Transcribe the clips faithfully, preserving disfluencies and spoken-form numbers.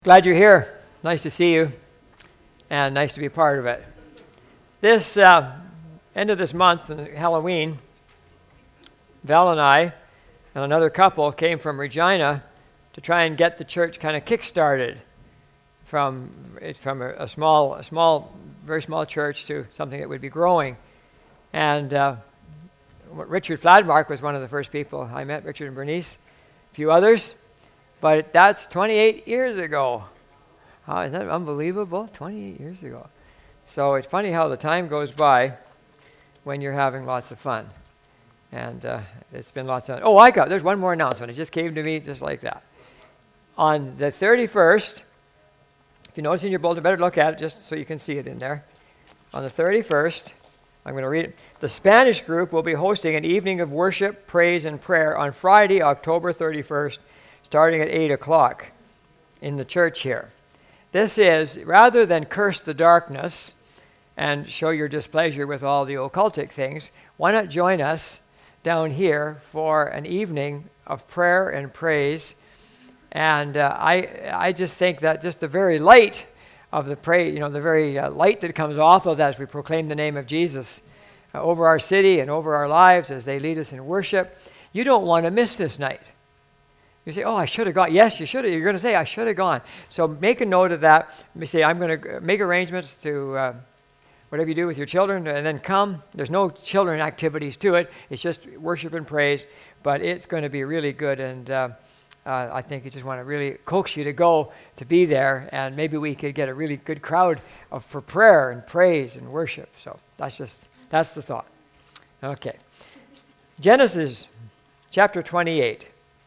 Glad you're here. Nice to see you, and nice to be a part of it. This uh, end of this month, Halloween, Val and I and another couple came from Regina to try and get the church kind of kick-started from from a, a small, a small, very small church to something that would be growing. And uh, Richard Fladmark was one of the first people I met. Richard and Bernice, a few others. But that's twenty-eight years ago. Oh, isn't that unbelievable? twenty-eight years ago. So it's funny how the time goes by when you're having lots of fun. And uh, it's been lots of fun. Oh, I got, there's one more announcement. It just came to me just like that. On the thirty-first, if you notice in your bulletin, better look at it just so you can see it in there. On the thirty-first, I'm going to read it. The Spanish group will be hosting an evening of worship, praise, and prayer on Friday, October thirty-first, starting at eight o'clock in the church here. This is, rather than curse the darkness and show your displeasure with all the occultic things, why not join us down here for an evening of prayer and praise? And uh, I I just think that just the very light of the pray, you know, the very uh, light that comes off of that as we proclaim the name of Jesus uh, over our city and over our lives as they lead us in worship, you don't want to miss this night. You say, oh, I should have gone. Yes, you should have. You're going to say, I should have gone. So make a note of that. You say, I'm going to make arrangements to uh, whatever you do with your children, and then come. There's no children activities to it. It's just worship and praise, but it's going to be really good, and uh, uh, I think you just want to really coax you to go to be there, and maybe we could get a really good crowd of, for prayer and praise and worship. So that's just, that's the thought. Okay. Genesis chapter twenty-eight.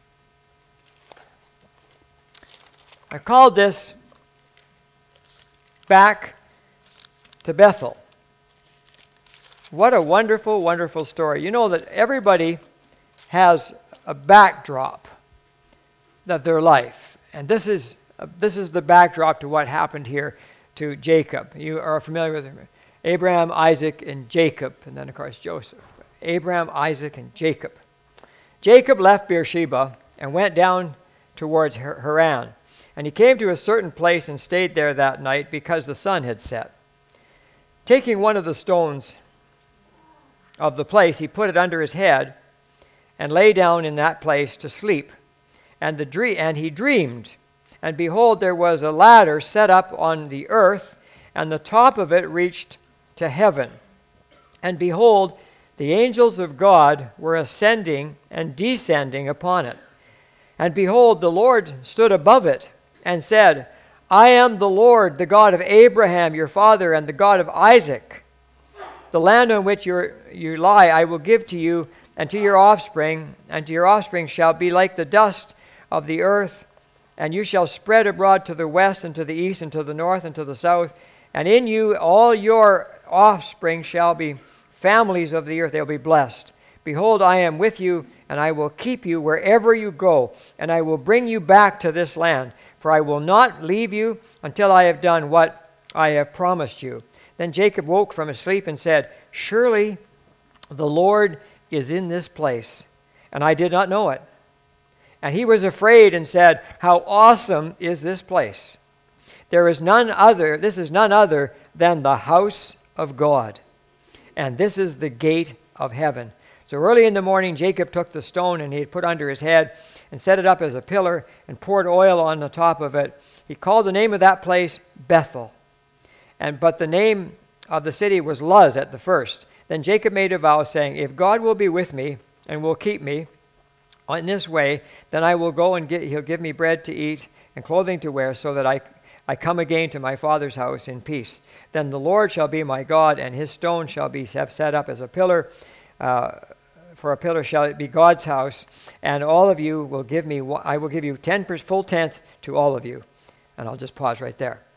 I called this Back to Bethel. What a wonderful, wonderful story. You know that everybody has a backdrop of their life. And this is uh, this is the backdrop to what happened here to Jacob. You are familiar with him. Abraham, Isaac, and Jacob. And then, of course, Joseph. Abraham, Isaac, and Jacob. Jacob left Beersheba and went down towards Haran. And he came to a certain place and stayed there that night because the sun had set. Taking one of the stones of the place, he put it under his head and lay down in that place to sleep. And the dream, and he dreamed, and behold, there was a ladder set up on the earth, and the top of it reached to heaven. And behold, the angels of God were ascending and descending upon it. And behold, the Lord stood above it, and said, I am the Lord, the God of Abraham, your father, and the God of Isaac. The land on which you you lie I will give to you and to your offspring, and to your offspring shall be like the dust of the earth, and you shall spread abroad to the west and to the east and to the north and to the south, and in you all your offspring shall be families of the earth, they will be blessed. Behold, I am with you, and I will keep you wherever you go, and I will bring you back to this land. For I will not leave you until I have done what I have promised you. Then Jacob woke from his sleep and said, Surely the Lord is in this place, and I did not know it. And he was afraid and said, How awesome is this place! There is none other, this is none other than the house of God, and this is the gate of heaven. So early in the morning, Jacob took the stone and he had put under his head and set it up as a pillar and poured oil on the top of it. He called the name of that place Bethel. And but the name of the city was Luz at the first. Then Jacob made a vow, saying, If God will be with me and will keep me in this way, then I will go and get, he'll give me bread to eat and clothing to wear, so that I, I come again to my father's house in peace. Then the Lord shall be my God, and his stone shall be have set up as a pillar. Uh, For a pillar shall it be God's house, and all of you will give me, I will give you ten full tenth to all of you. And I'll just pause right there.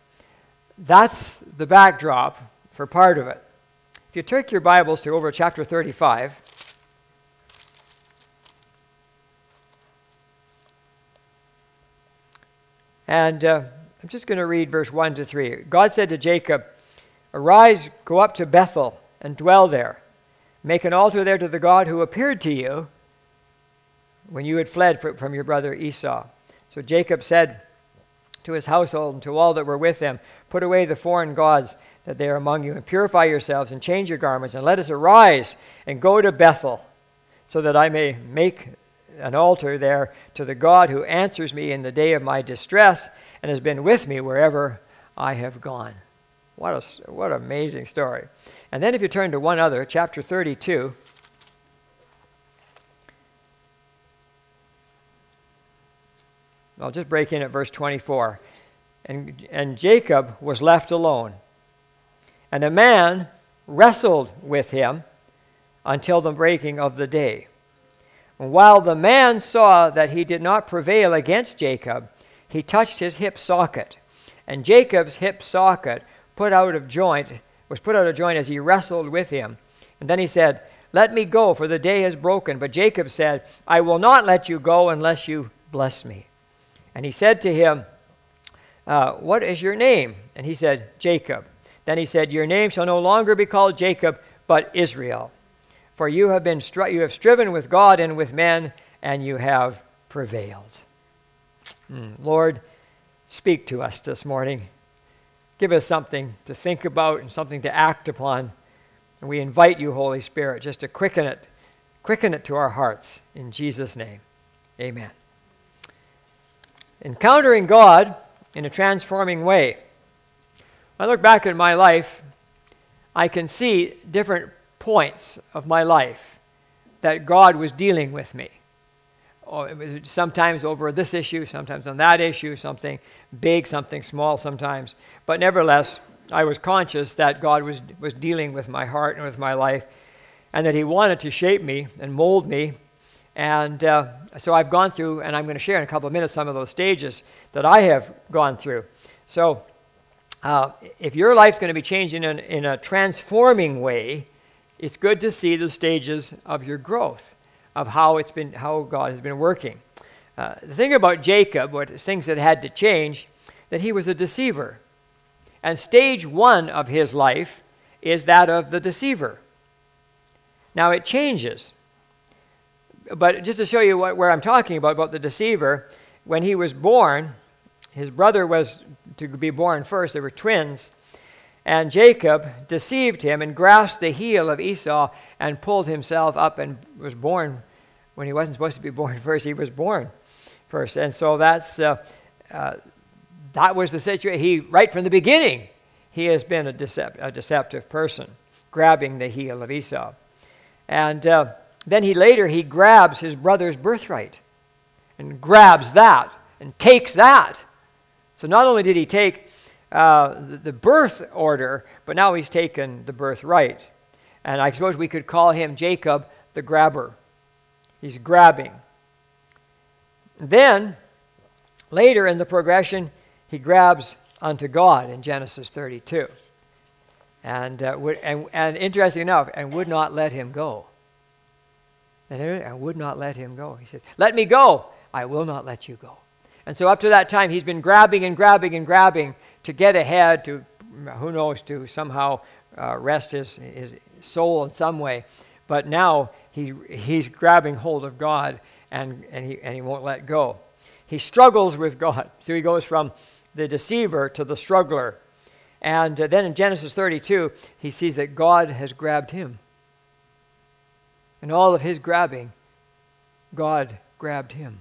That's the backdrop for part of it. If you take your Bibles to over chapter thirty-five, and uh, I'm just going to read verse one to three. God said to Jacob, Arise, go up to Bethel, and dwell there. Make an altar there to the God who appeared to you when you had fled from your brother Esau. So Jacob said to his household and to all that were with him, put away the foreign gods that they are among you, and purify yourselves, and change your garments, and let us arise and go to Bethel, so that I may make an altar there to the God who answers me in the day of my distress, and has been with me wherever I have gone. What a what an amazing story. And then if you turn to one other, chapter thirty-two, I'll just break in at verse twenty-four. And, and Jacob was left alone, and a man wrestled with him until the breaking of the day. And while the man saw that he did not prevail against Jacob, he touched his hip socket. And Jacob's hip socket put out of joint, was put out of joint as he wrestled with him. And then he said, "Let me go, for the day is broken." But Jacob said, "I will not let you go unless you bless me." And he said to him, uh, "What is your name?" And he said, "Jacob." Then he said, "Your name shall no longer be called Jacob, but Israel. For you have been stri- you have striven with God and with men, and you have prevailed." Mm. Lord, speak to us this morning. Give us something to think about and something to act upon. And we invite you, Holy Spirit, just to quicken it, quicken it to our hearts. In Jesus' name, amen. Encountering God in a transforming way. When I look back at my life, I can see different points of my life that God was dealing with me. Oh, it was sometimes over this issue, sometimes on that issue, something big, something small sometimes. But nevertheless, I was conscious that God was, was dealing with my heart and with my life, and that he wanted to shape me and mold me. And uh, so I've gone through, and I'm going to share in a couple of minutes some of those stages that I have gone through. So uh, if your life's going to be changing in, in a transforming way, it's good to see the stages of your growth, of how it's been, how God has been working. Uh, the thing about Jacob, what things that had to change, that he was a deceiver. And stage one of his life is that of the deceiver. Now it changes. But just to show you what, where I'm talking about, about the deceiver, when he was born, his brother was to be born first. They were twins. And Jacob deceived him and grasped the heel of Esau and pulled himself up and was born when he wasn't supposed to be born first. He was born first. And so that's uh, uh, that was the situation. He, right from the beginning, he has been a, decept- a deceptive person, grabbing the heel of Esau. And uh, then he later, he grabs his brother's birthright and grabs that and takes that. So not only did he take Uh, the, the birth order, but now he's taken the birthright. And I suppose we could call him Jacob the grabber. He's grabbing. Then, later in the progression, he grabs unto God in Genesis thirty-two. And, uh, would, and, and interesting enough, and would not let him go. And I would not let him go. He said, "Let me go. I will not let you go." And so up to that time, he's been grabbing and grabbing and grabbing to get ahead, to, who knows, to somehow uh, rest his, his soul in some way. But now he, he's grabbing hold of God, and, and, he, and he won't let go. He struggles with God. So he goes from the deceiver to the struggler. And uh, then in Genesis thirty-two, he sees that God has grabbed him. In all of his grabbing, God grabbed him.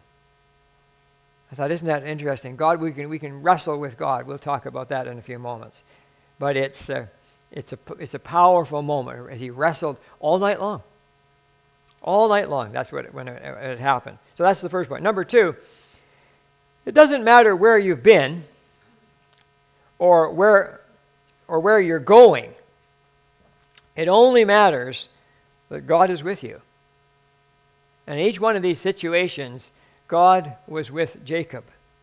I thought, isn't that interesting? God, we can we can wrestle with God. We'll talk about that in a few moments. But it's uh, it's a it's a powerful moment as he wrestled all night long. All night long. That's what it, when it, it happened. So that's the first point. Number two, it doesn't matter where you've been or where or where you're going. It only matters that God is with you. And each one of these situations, God was with Jacob.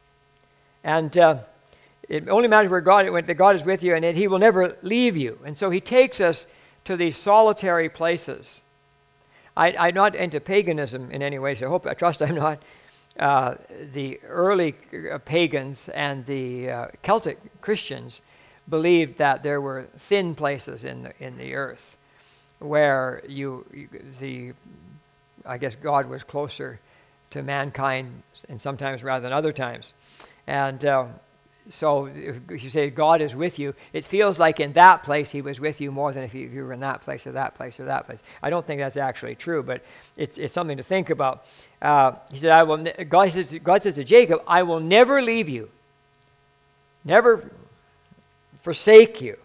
And uh, it only matters where God went, that God is with you, and that he will never leave you. And so he takes us to these solitary places. I, I'm not into paganism in any way, so I hope, I trust I'm not. Uh, the early pagans and the uh, Celtic Christians believed that there were thin places in the, in the earth where you, you the, I guess God was closer to mankind, and sometimes rather than other times. And uh, so if you say God is with you, it feels like in that place he was with you more than if you, if you were in that place or that place or that place. I don't think that's actually true, but it's it's something to think about. Uh, he said, "I will." Ne- God says, God says to Jacob, "I will never leave you, never forsake you."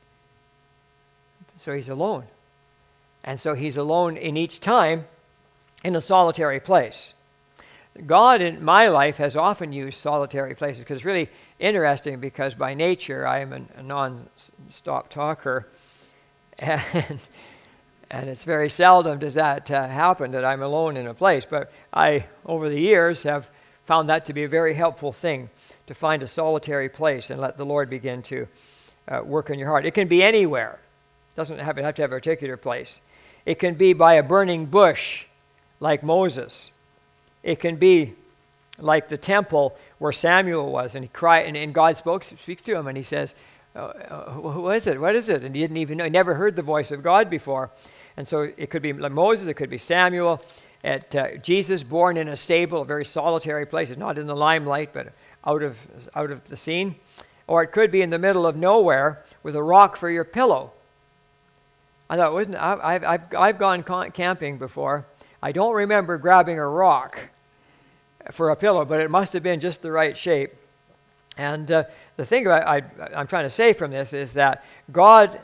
So he's alone, and so he's alone in each time, in a solitary place. God in my life has often used solitary places, because it's really interesting, because by nature I am an, a non-stop talker, and and it's very seldom does that uh, happen that I'm alone in a place. But I, over the years, have found that to be a very helpful thing, to find a solitary place and let the Lord begin to uh, work in your heart. It can be anywhere. It doesn't have, have to have a particular place. It can be by a burning bush, like Moses. It can be like the temple where Samuel was, and he cried, and, and God spoke, speaks to him, and he says, oh, oh, "Who is it? What is it?" And he didn't even know; he never heard the voice of God before. And so it could be like Moses, it could be Samuel, at uh, Jesus, born in a stable, a very solitary place, not in the limelight, but out of out of the scene, or it could be in the middle of nowhere with a rock for your pillow. I thought, wasn't I, I've I've I've gone camping before. I don't remember grabbing a rock for a pillow, but it must have been just the right shape. And uh, the thing about I, I'm trying to say from this is that God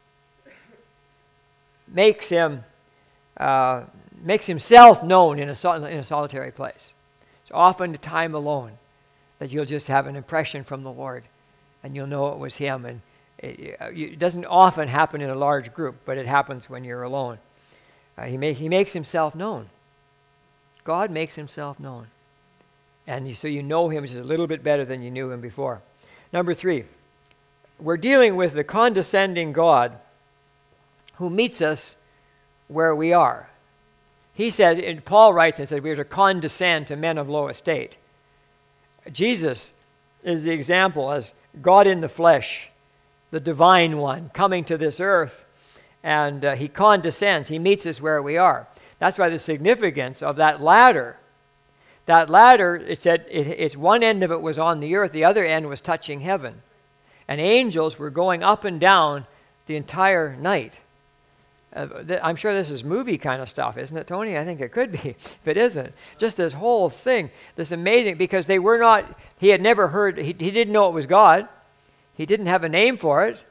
makes him uh, makes himself known in a sol- in a solitary place. It's often the time alone that you'll just have an impression from the Lord, and you'll know it was him. And it, it doesn't often happen in a large group, but it happens when you're alone. Uh, he make, he makes himself known. God makes himself known. And you, so you know him just a little bit better than you knew him before. Number three, we're dealing with the condescending God who meets us where we are. He said, and Paul writes and said, we are to condescend to men of low estate. Jesus is the example as God in the flesh, the divine one, coming to this earth, and uh, he condescends. He meets us where we are. That's why the significance of that ladder. That ladder, it said, it, it's one end of it was on the earth, the other end was touching heaven. And angels were going up and down the entire night. Uh, th- I'm sure this is movie kind of stuff, isn't it, Tony? I think it could be, if it isn't. Just this whole thing, this amazing, because they were not, he had never heard, he, he didn't know it was God. He didn't have a name for it.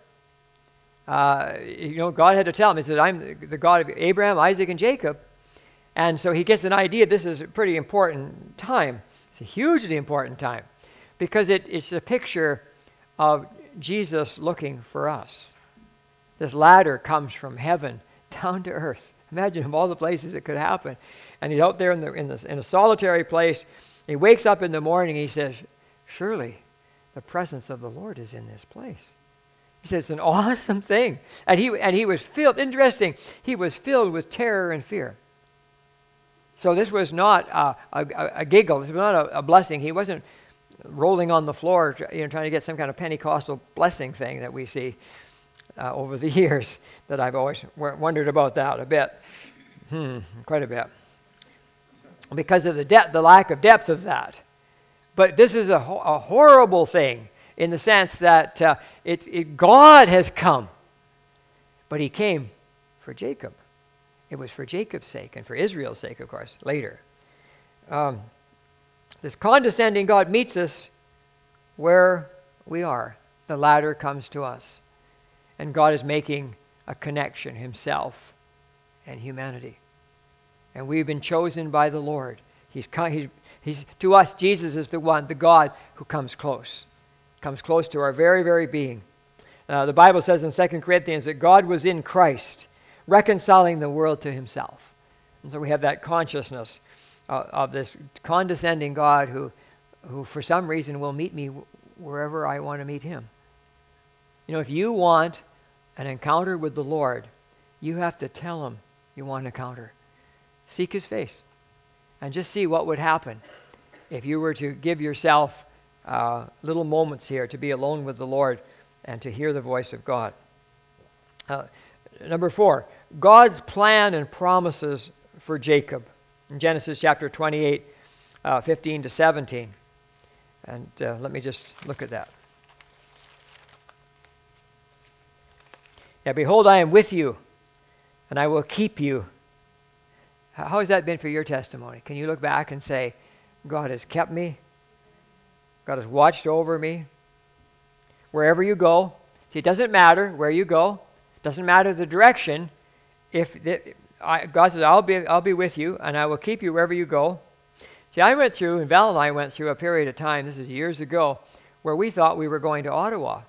Uh, you know, God had to tell him, he said, I'm the God of Abraham, Isaac, and Jacob. And so he gets an idea this is a pretty important time. It's a hugely important time, because it, it's a picture of Jesus looking for us. This ladder comes from heaven down to earth. Imagine of all the places it could happen. And he's out there in, the, in, the, in a solitary place. He wakes up in the morning, he says, surely the presence of the Lord is in this place. He says, it's an awesome thing. And he, and he was filled, interesting, he was filled with terror and fear. So this was not a, a, a giggle. This was not a, a blessing. He wasn't rolling on the floor, you know, trying to get some kind of Pentecostal blessing thing that we see uh, over the years. That I've always w- wondered about that a bit, hmm, quite a bit, because of the depth, the lack of depth of that. But this is a, ho- a horrible thing in the sense that uh, it, it God has come, but He came for Jacob. It was for Jacob's sake and for Israel's sake, of course, later. Um, this condescending God meets us where we are. The ladder comes to us. And God is making a connection, Himself and humanity. And we've been chosen by the Lord. He's, he's, he's to us, Jesus is the one, the God who comes close. Comes close to our very, very being. Uh, the Bible says in Second Corinthians that God was in Christ, reconciling the world to Himself. And so we have that consciousness uh, of this condescending God who, who for some reason will meet me wherever I want to meet Him. You know, if you want an encounter with the Lord, you have to tell Him you want an encounter. Seek His face and just see what would happen if you were to give yourself uh, little moments here to be alone with the Lord and to hear the voice of God. Uh, number four, God's plan and promises for Jacob. In Genesis chapter twenty-eight, uh, fifteen to seventeen. And uh, let me just look at that. Yeah, behold, I am with you, and I will keep you. How has that been for your testimony? Can you look back and say, God has kept me, God has watched over me, wherever you go? See, it doesn't matter where you go, it doesn't matter the direction. If the, I, God says, I'll be, I'll be with you, and I will keep you wherever you go. See, I went through, and Val and I went through a period of time, this is years ago, where we thought we were going to Ottawa.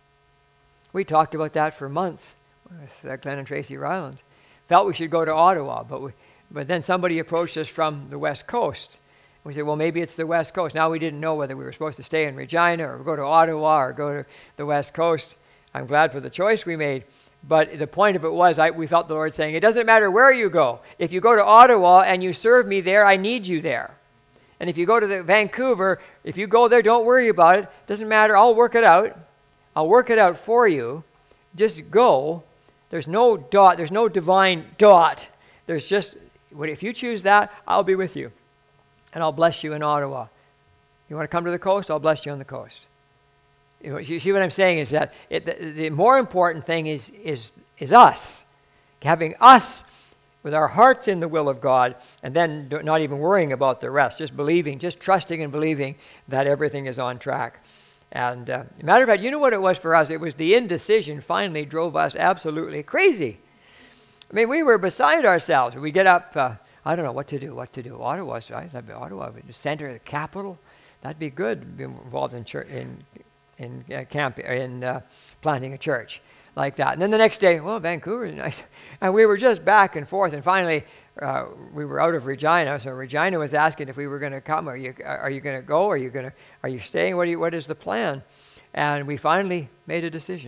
We talked about that for months with uh, Glenn and Tracy Ryland. Felt we should go to Ottawa, but we, but then somebody approached us from the West Coast. We said, well, maybe it's the West Coast. Now we didn't know whether we were supposed to stay in Regina or go to Ottawa or go to the West Coast. I'm glad for the choice we made. But the point of it was, I, we felt the Lord saying, it doesn't matter where you go. If you go to Ottawa and you serve me there, I need you there. And if you go to the Vancouver, if you go there, don't worry about it. Doesn't matter. I'll work it out. I'll work it out for you. Just go. There's no dot. There's no divine dot. There's just, if you choose that, I'll be with you. And I'll bless you in Ottawa. You want to come to the coast? I'll bless you on the coast. You know, you see what I'm saying is that it, the, the more important thing is, is, is us. Having us with our hearts in the will of God, and then not even worrying about the rest, just believing, just trusting and believing that everything is on track. And uh, matter of fact, you know what it was for us? It was the indecision finally drove us absolutely crazy. I mean, we were beside ourselves. We get up, uh, I don't know what to do, what to do. Ottawa, right? Ottawa, the center, the capital. That'd be good, be involved in church, in in uh, camp, in uh, planting a church like that. And then the next day, well, Vancouver is nice. And we were just back and forth. And finally, uh, we were out of Regina. So Regina was asking if we were going to come. Are you are you going to go? Are you going to are you staying? What do you, what is the plan? And we finally made a decision.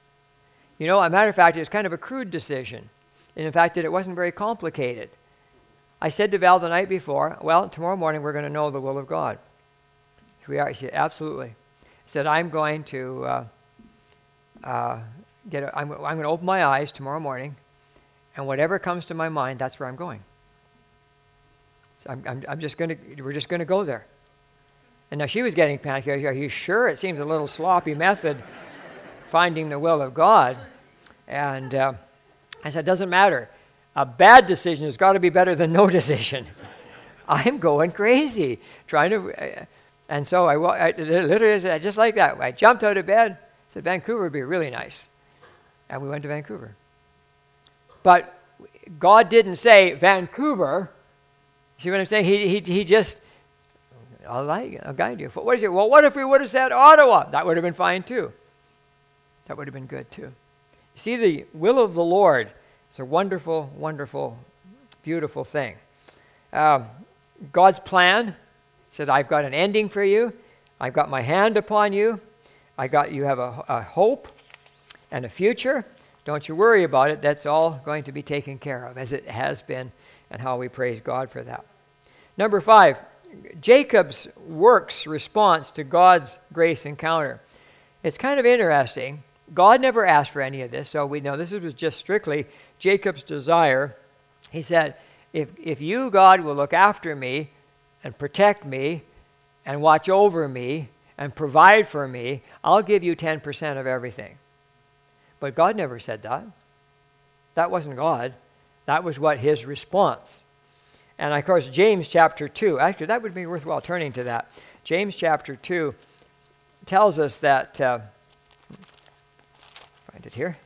You know, as a matter of fact, it was kind of a crude decision. And in fact, that it wasn't very complicated. I said to Val the night before, well, tomorrow morning we're going to know the will of God. We are. She said, absolutely. I said, I'm going to uh, uh, get. A, I'm, I'm going to open my eyes tomorrow morning, and whatever comes to my mind, that's where I'm going. So I'm, I'm, I'm just going to. We're just going to go there. And now she was getting panicky. Are you sure? It seems a little sloppy method, finding the will of God. And uh, I said, doesn't matter. A bad decision has got to be better than no decision. I'm going crazy trying to. Uh, And so I, I literally said, just like that. I jumped out of bed, said Vancouver would be really nice. And we went to Vancouver. But God didn't say, Vancouver. See what I'm saying? He he, he just, I'll, like, I'll guide you. What is it? Well, what if we would have said Ottawa? That would have been fine too. That would have been good too. You see, the will of the Lord is a wonderful, wonderful, beautiful thing. Um, God's plan said, I've got an ending for you. I've got my hand upon you. I got you have a, a hope and a future. Don't you worry about it. That's all going to be taken care of, as it has been, and how we praise God for that. Number five, Jacob's works response to God's grace encounter. It's kind of interesting. God never asked for any of this, so we know this was just strictly Jacob's desire. He said, if if you, God, will look after me and protect me and watch over me and provide for me, I'll give you ten percent of everything. But God never said that. That wasn't God. That was what his response. And of course, James chapter two, actually that would be worthwhile turning to that. James chapter two tells us that, uh, find it here.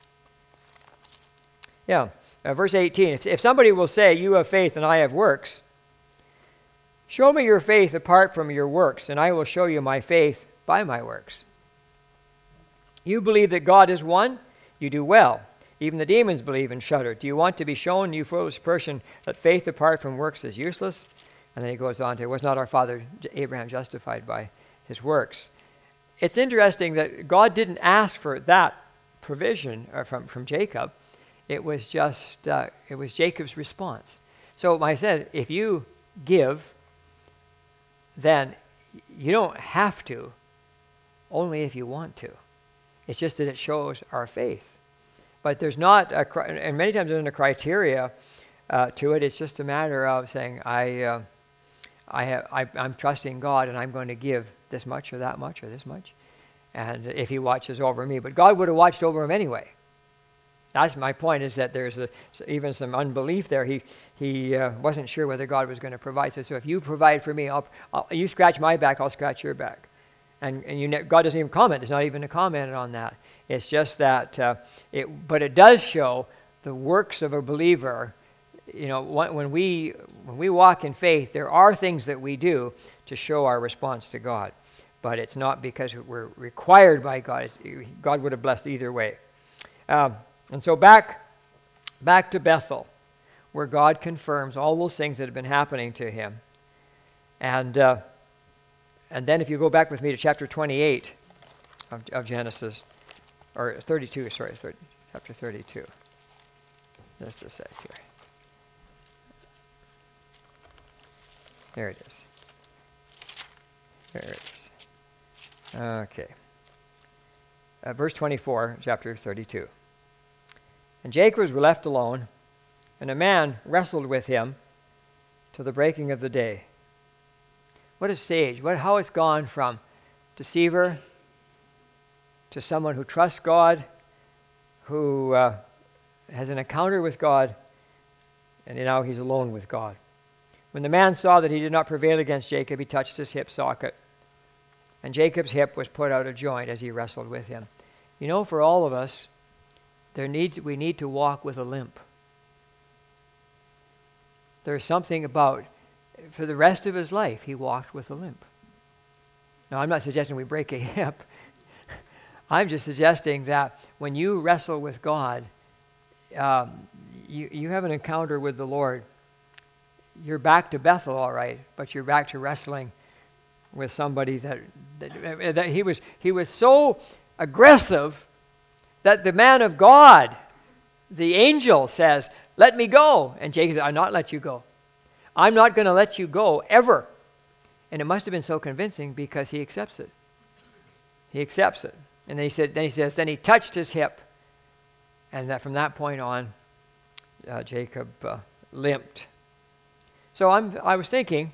Yeah, uh, verse eighteen, if, if somebody will say, you have faith and I have works, show me your faith apart from your works, and I will show you my faith by my works. You believe that God is one? You do well. Even the demons believe and shudder. Do you want to be shown, you foolish person, that faith apart from works is useless? And then he goes on to, was not our father Abraham justified by his works? It's interesting that God didn't ask for that provision from, from Jacob. It was just, uh, it was Jacob's response. So like I said, if you give, then you don't have to, only if you want to. It's just that it shows our faith. But there's not, a, and many times there's a criteria uh, to it. It's just a matter of saying, I, uh, I have, I, I'm trusting God and I'm going to give this much or that much or this much. And if he watches over me. But God would have watched over him anyway. That's my point, is that there's a, even some unbelief there. He he uh, wasn't sure whether God was going to provide. So, so if you provide for me, I'll, I'll, you scratch my back, I'll scratch your back. And, and you ne- God doesn't even comment. There's not even a comment on that. It's just that, uh, it, but it does show the works of a believer. You know, when we when we walk in faith, there are things that we do to show our response to God. But it's not because we're required by God. It's, God would have blessed either way. Um, and so back, back to Bethel, where God confirms all those things that have been happening to him. And uh, and then if you go back with me to chapter twenty-eight of, of Genesis, or thirty-two, sorry, thirty, chapter thirty-two. Just a sec here. There it is. There it is. Okay. Uh, verse twenty-four, chapter thirty-two. And Jacob was left alone, and a man wrestled with him to the breaking of the day. What a stage. What, how it's gone from deceiver to someone who trusts God, who uh, has an encounter with God, and now he's alone with God. When the man saw that he did not prevail against Jacob, he touched his hip socket. And Jacob's hip was put out of joint as he wrestled with him. You know, for all of us, there needs, we need to walk with a limp. There's something about, for the rest of his life, he walked with a limp. Now, I'm not suggesting we break a hip. I'm just suggesting that when you wrestle with God, um, you, you have an encounter with the Lord. You're back to Bethel, all right, but you're back to wrestling with somebody that, that, that he was he was so aggressive that the man of God, the angel, says, "Let me go." And Jacob said, "I'll not let you go. I'm not going to let you go ever." And it must have been so convincing because he accepts it. He accepts it. And then he said, then he says, then he touched his hip. And that from that point on, uh, Jacob uh, limped. So I'm, I was thinking,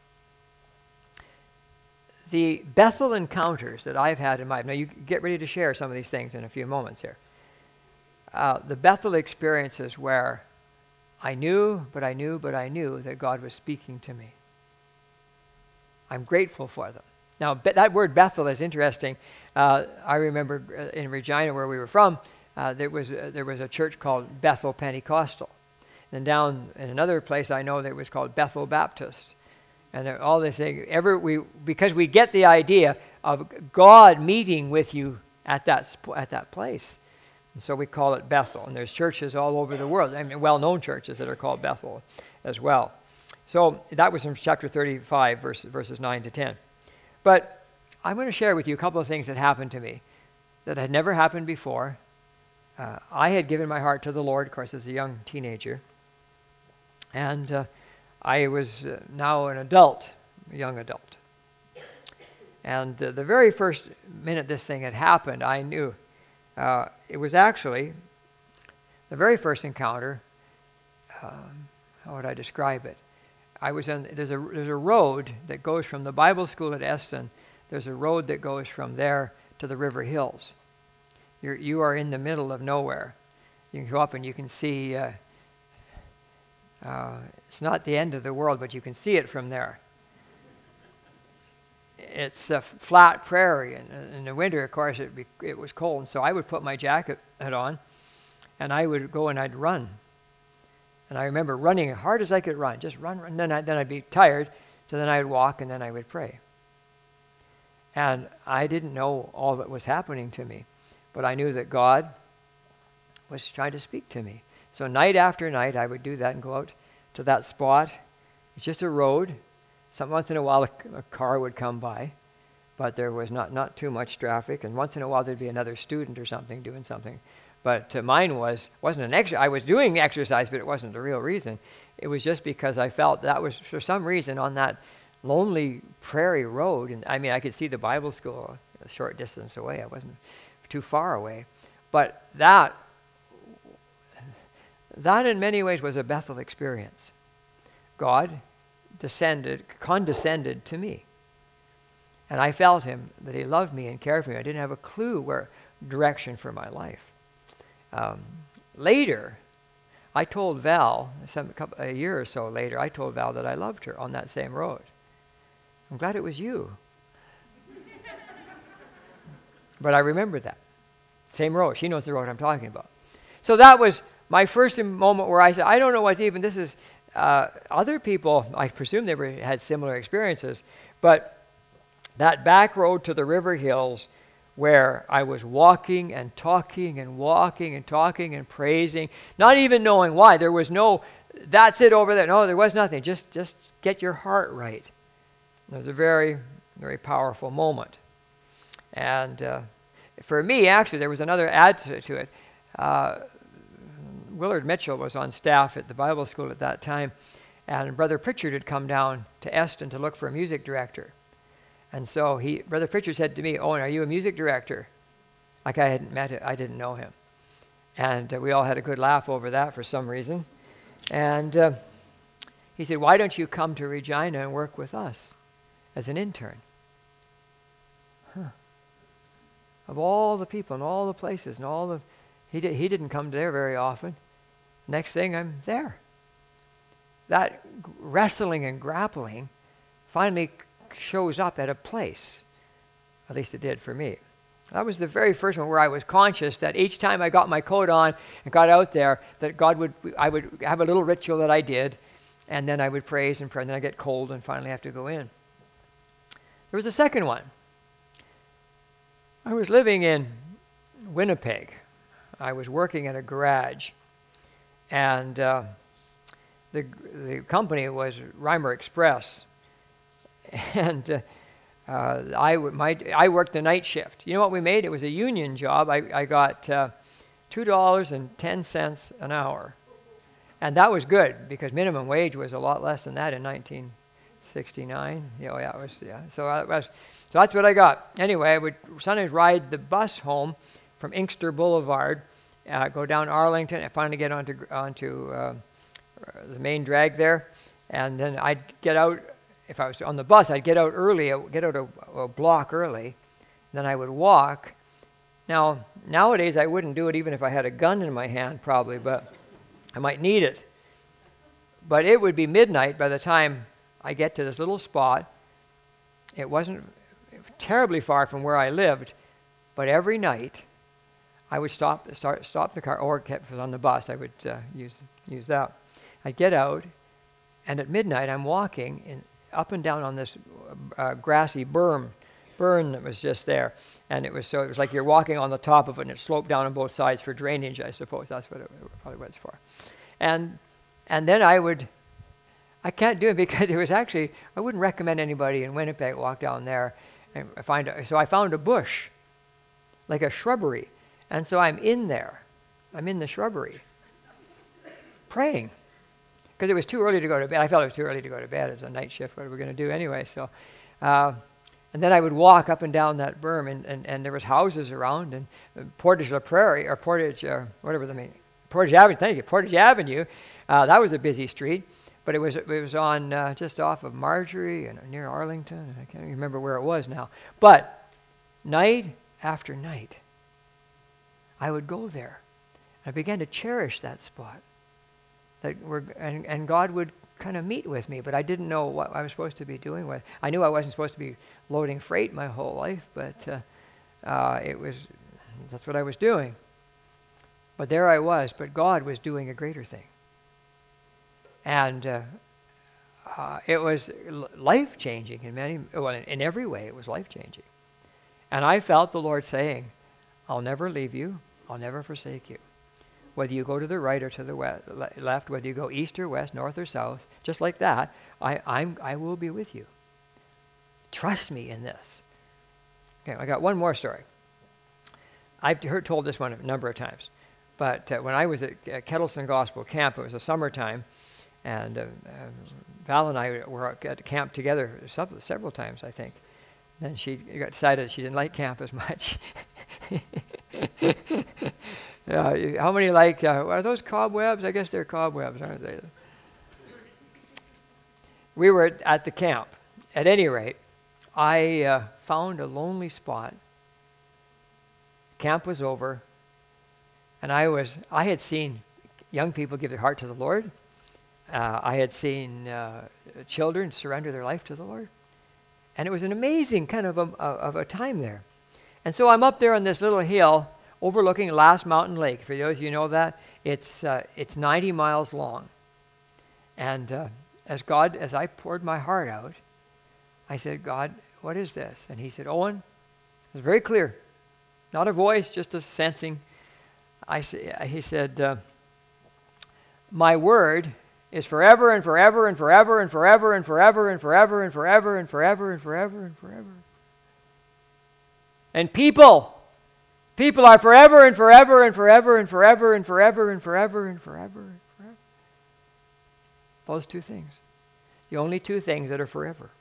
the Bethel encounters that I've had in my life, now you get ready to share some of these things in a few moments here. Uh, the Bethel experiences where I knew, but I knew, but I knew that God was speaking to me. I'm grateful for them. Now, that word Bethel is interesting. Uh, I remember in Regina, where we were from, uh, there was uh, there was a church called Bethel Pentecostal. And down in another place I know that was called Bethel Baptist. And all this thing, ever we because we get the idea of God meeting with you at that at that place. And so we call it Bethel. And there's churches all over the world, I mean, well-known churches that are called Bethel as well. So that was from chapter thirty-five, verse, verses nine to ten. But I'm going to share with you a couple of things that happened to me that had never happened before. Uh, I had given my heart to the Lord, of course, as a young teenager. And uh, I was uh, now an adult, a young adult. And uh, the very first minute this thing had happened, I knew uh, it was actually the very first encounter. Um, how would I describe it? I was in, there's a there's a road that goes from the Bible school at Eston. There's a road that goes from there to the River Hills. You're, you are in the middle of nowhere. You can go up and you can see, uh, uh, it's not the end of the world, but you can see it from there. It's a flat prairie, and in the winter, of course, it, be, it was cold, and so I would put my jacket on, and I would go and I'd run. And I remember running as hard as I could run, just run, run. And then, I, then I'd be tired, so then I would walk, and then I would pray. And I didn't know all that was happening to me, but I knew that God was trying to speak to me. So night after night, I would do that and go out to that spot. It's just a road. Some, once in a while, a, a car would come by, but there was not, not too much traffic. And once in a while, there'd be another student or something doing something. But uh, mine was, wasn't an exercise. I was doing exercise, but it wasn't the real reason. It was just because I felt that was, for some reason, on that lonely prairie road. And I mean, I could see the Bible school a short distance away. I wasn't too far away. But that, that in many ways was a Bethel experience. God descended, condescended to me. And I felt him, that he loved me and cared for me. I didn't have a clue where direction for my life. Um, later, I told Val, some, couple, a year or so later, I told Val that I loved her on that same road. I'm glad it was you. But I remember that. Same road. She knows the road I'm talking about. So that was my first moment where I said, I don't know what even this is. Uh, other people, I presume they were, had similar experiences, but that back road to the river hills where I was walking and talking and walking and talking and praising, not even knowing why. There was no, that's it over there. No, there was nothing. Just, just get your heart right. It was a very, very powerful moment. And uh, for me, actually, there was another add to, to it. Uh, Willard Mitchell was on staff at the Bible school at that time, and Brother Pritchard had come down to Eston to look for a music director. And so he, Brother Pritchard said to me, "Owen, are you a music director?" Like I hadn't met him, I didn't know him. And uh, we all had a good laugh over that for some reason. And uh, he said, "Why don't you come to Regina and work with us as an intern?" Huh. Of all the people and all the places and all the, he, did, he didn't come there very often. Next thing, I'm there. That wrestling and grappling finally shows up at a place. At least it did for me. That was the very first one where I was conscious that each time I got my coat on and got out there, that God would, I would have a little ritual that I did, and then I would praise and pray, and then I get cold and finally have to go in. There was a second one. I was living in Winnipeg. I was working at a garage, and uh, the the company was Reimer Express, and uh, uh, I my I worked the night shift. You know what we made? It was a union job. I I got uh, two dollars and ten cents an hour, and that was good because minimum wage was a lot less than that in nineteen sixty-nine. Yeah, yeah, it was yeah. So that was so that's what I got. Anyway, I would sometimes ride the bus home from Inkster Boulevard. Uh, go down Arlington and finally get onto onto uh, the main drag there, and then I'd get out. If I was on the bus, I'd get out early, get out a, a block early. Then I would walk. Now nowadays I wouldn't do it even if I had a gun in my hand, probably, but I might need it. But it would be midnight by the time I get to this little spot. It wasn't terribly far from where I lived, but every night I would stop, start, stop the car, or if it was on the bus, I would uh, use use that. I'd get out, and at midnight, I'm walking in, up and down on this uh, grassy berm, burn that was just there, and it was so it was like you're walking on the top of it, and it sloped down on both sides for drainage, I suppose. That's what it, it probably was for. And and then I would, I can't do it because it was actually, I wouldn't recommend anybody in Winnipeg walk down there and find. A, so I found a bush, like a shrubbery. And so I'm in there. I'm in the shrubbery, praying. Because it was too early to go to bed. I felt it was too early to go to bed. It was a night shift. What were we going to do anyway? So, uh, and then I would walk up and down that berm, and, and, and there was houses around, and Portage La Prairie, or Portage, uh, whatever the name, Portage Avenue, thank you, Portage Avenue. Uh, that was a busy street, but it was it was on uh, just off of Marjorie and near Arlington. I can't even remember where it was now. But night after night, I would go there. I began to cherish that spot. That we're, and, and God would kind of meet with me, but I didn't know what I was supposed to be doing with. I knew I wasn't supposed to be loading freight my whole life, but uh, uh, it was, that's what I was doing. But there I was, but God was doing a greater thing. And uh, uh, it was life-changing in many, well, in, in every way it was life-changing. And I felt the Lord saying, "I'll never leave you. I'll never forsake you. Whether you go to the right or to the west, left, whether you go east or west, north or south, just like that, I, I'm, I will be with you. Trust me in this." Okay, I got one more story. I've heard told this one a number of times, but uh, when I was at uh, Kettleston Gospel Camp, it was the summertime, and uh, uh, Val and I were at camp together several, several times, I think. Then she got decided she didn't like camp as much. Uh, how many like, uh, are those cobwebs? I guess they're cobwebs, aren't they? We were at the camp. At any rate, I uh, found a lonely spot. Camp was over. And I was, I had seen young people give their heart to the Lord. Uh, I had seen uh, children surrender their life to the Lord. And it was an amazing kind of a, of a time there. And so I'm up there on this little hill overlooking Last Mountain Lake. For those of you who know that, it's, uh, it's ninety miles long. And uh, as God, as I poured my heart out, I said, God, what is this? And he said, Owen, it was very clear. Not a voice, just a sensing. I, he said, uh, my word is forever and forever and forever and forever and forever and forever and forever and forever and forever and forever. And people, people are forever and forever and forever and forever and forever and forever and forever and forever. Those two things. The only two things that are forever.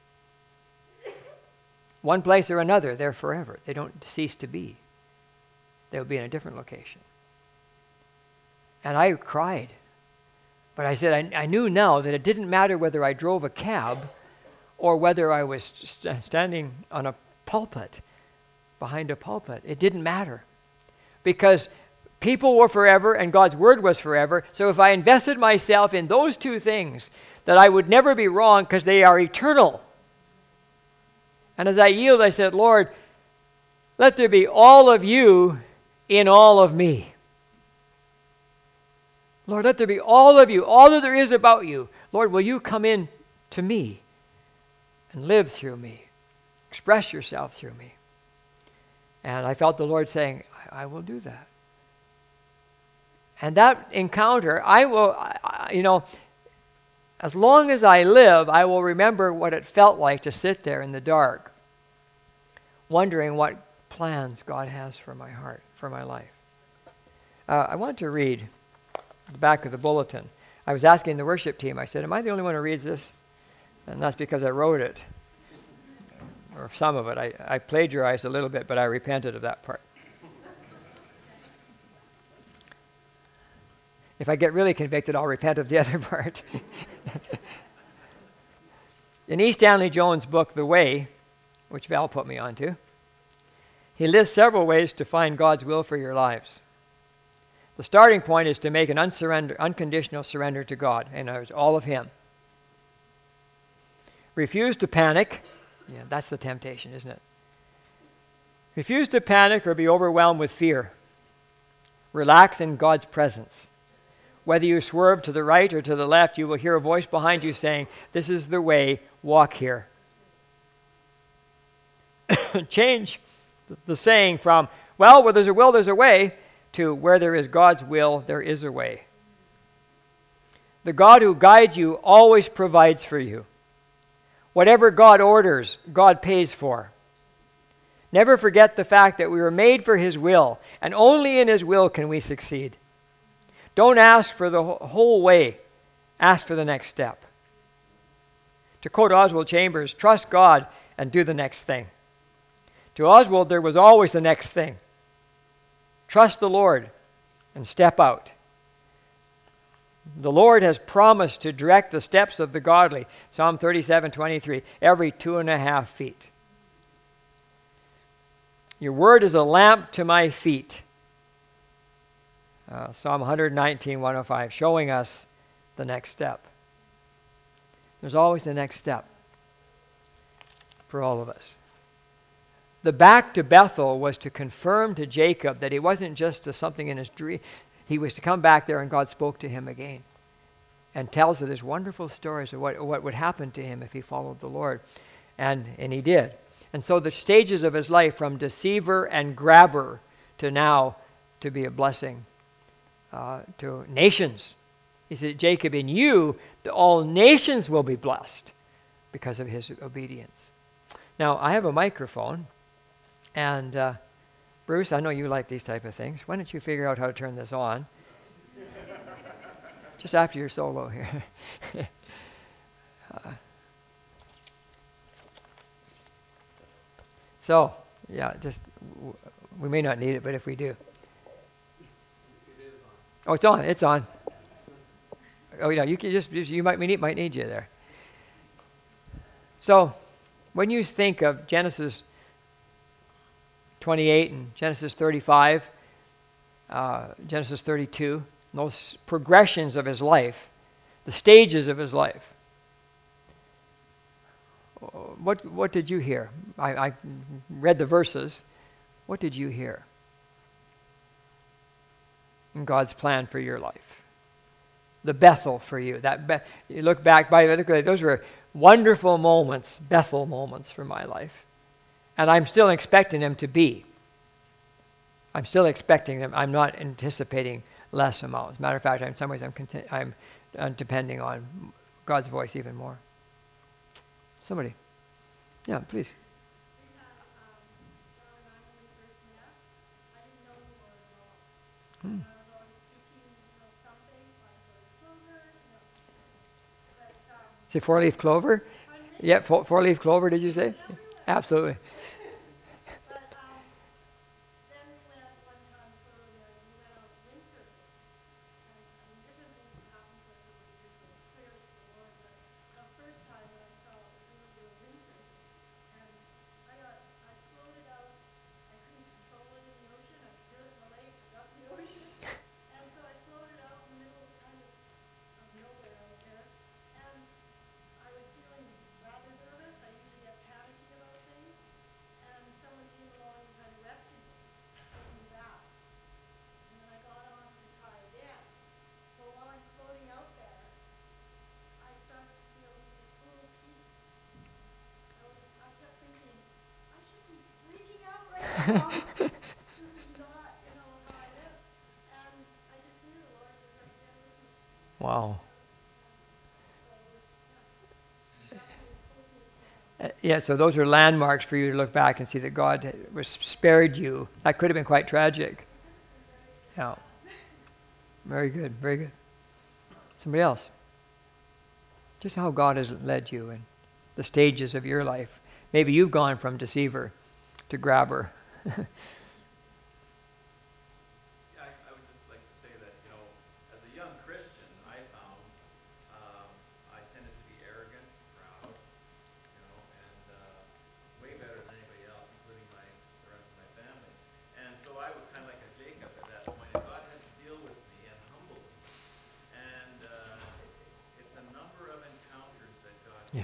One place or another, they're forever. They don't cease to be. They'll be in a different location. And I cried. But I said, I, I knew now that it didn't matter whether I drove a cab or whether I was st- standing on a pulpit, behind a pulpit. It didn't matter. Because people were forever and God's word was forever. So if I invested myself in those two things, that I would never be wrong because they are eternal. And as I yielded, I said, Lord, let there be all of you in all of me. Lord, let there be all of you, all that there is about you. Lord, will you come in to me and live through me, express yourself through me? And I felt the Lord saying, I, I will do that. And that encounter, I will, I, you know, as long as I live, I will remember what it felt like to sit there in the dark, wondering what plans God has for my heart, for my life. Uh, I want to read the back of the bulletin. I was asking the worship team, I said, am I the only one who reads this? And that's because I wrote it, or some of it. I, I plagiarized a little bit, but I repented of that part. If I get really convicted, I'll repent of the other part. In E. Stanley Jones' book, The Way, which Val put me onto, he lists several ways to find God's will for your lives. The starting point is to make an unsurrender, unconditional surrender to God, and it's all of Him. Refuse to panic. Yeah, that's the temptation, isn't it? Refuse to panic or be overwhelmed with fear. Relax in God's presence. Whether you swerve to the right or to the left, you will hear a voice behind you saying, this is the way, walk here. Change the saying from, well, where there's a will, there's a way, to where there is God's will, there is a way. The God who guides you always provides for you. Whatever God orders, God pays for. Never forget the fact that we were made for His will, and only in His will can we succeed. Don't ask for the whole way. Ask for the next step. To quote Oswald Chambers, trust God and do the next thing. To Oswald, there was always the next thing. Trust the Lord and step out. The Lord has promised to direct the steps of the godly, Psalm thirty-seven twenty-three, every two and a half feet. Your word is a lamp to my feet. Uh, Psalm one nineteen one oh five, showing us the next step. There's always the next step for all of us. The back to Bethel was to confirm to Jacob that he wasn't just a something in his dream. He was to come back there and God spoke to him again and tells of his wonderful stories of what, what would happen to him if he followed the Lord. And, and he did. And so the stages of his life, from deceiver and grabber to now to be a blessing uh, to nations. He said, Jacob, in you, the, all nations will be blessed because of his obedience. Now, I have a microphone. And uh, Bruce, I know you like these type of things. Why don't you figure out how to turn this on? Just after your solo here. uh, so, yeah, just, w- we may not need it, but if we do. Oh, it's on, it's on. Oh, yeah, you can just, you might need, might need you there. So, when you think of Genesis twenty-eight and Genesis thirty-five, uh, Genesis thirty-two, those progressions of his life, the stages of his life. What what did you hear? I, I read the verses. What did you hear in God's plan for your life? The Bethel for you. That Be- you look back by those were wonderful moments, Bethel moments for my life, and I'm still expecting them to be. I'm still expecting them. I'm not anticipating less amounts. As a matter of fact, in some ways, I'm conti- I'm uh, depending on God's voice even more. Somebody, yeah, please. Hmm. Say four-leaf clover? Yeah, four, four-leaf clover, did you say? Absolutely. Wow. Uh, yeah, so those are landmarks for you to look back and see that God was spared you. That could have been quite tragic. Yeah. Very good, very good. Somebody else? Just how God has led you in the stages of your life. Maybe you've gone from deceiver to grabber. Yes.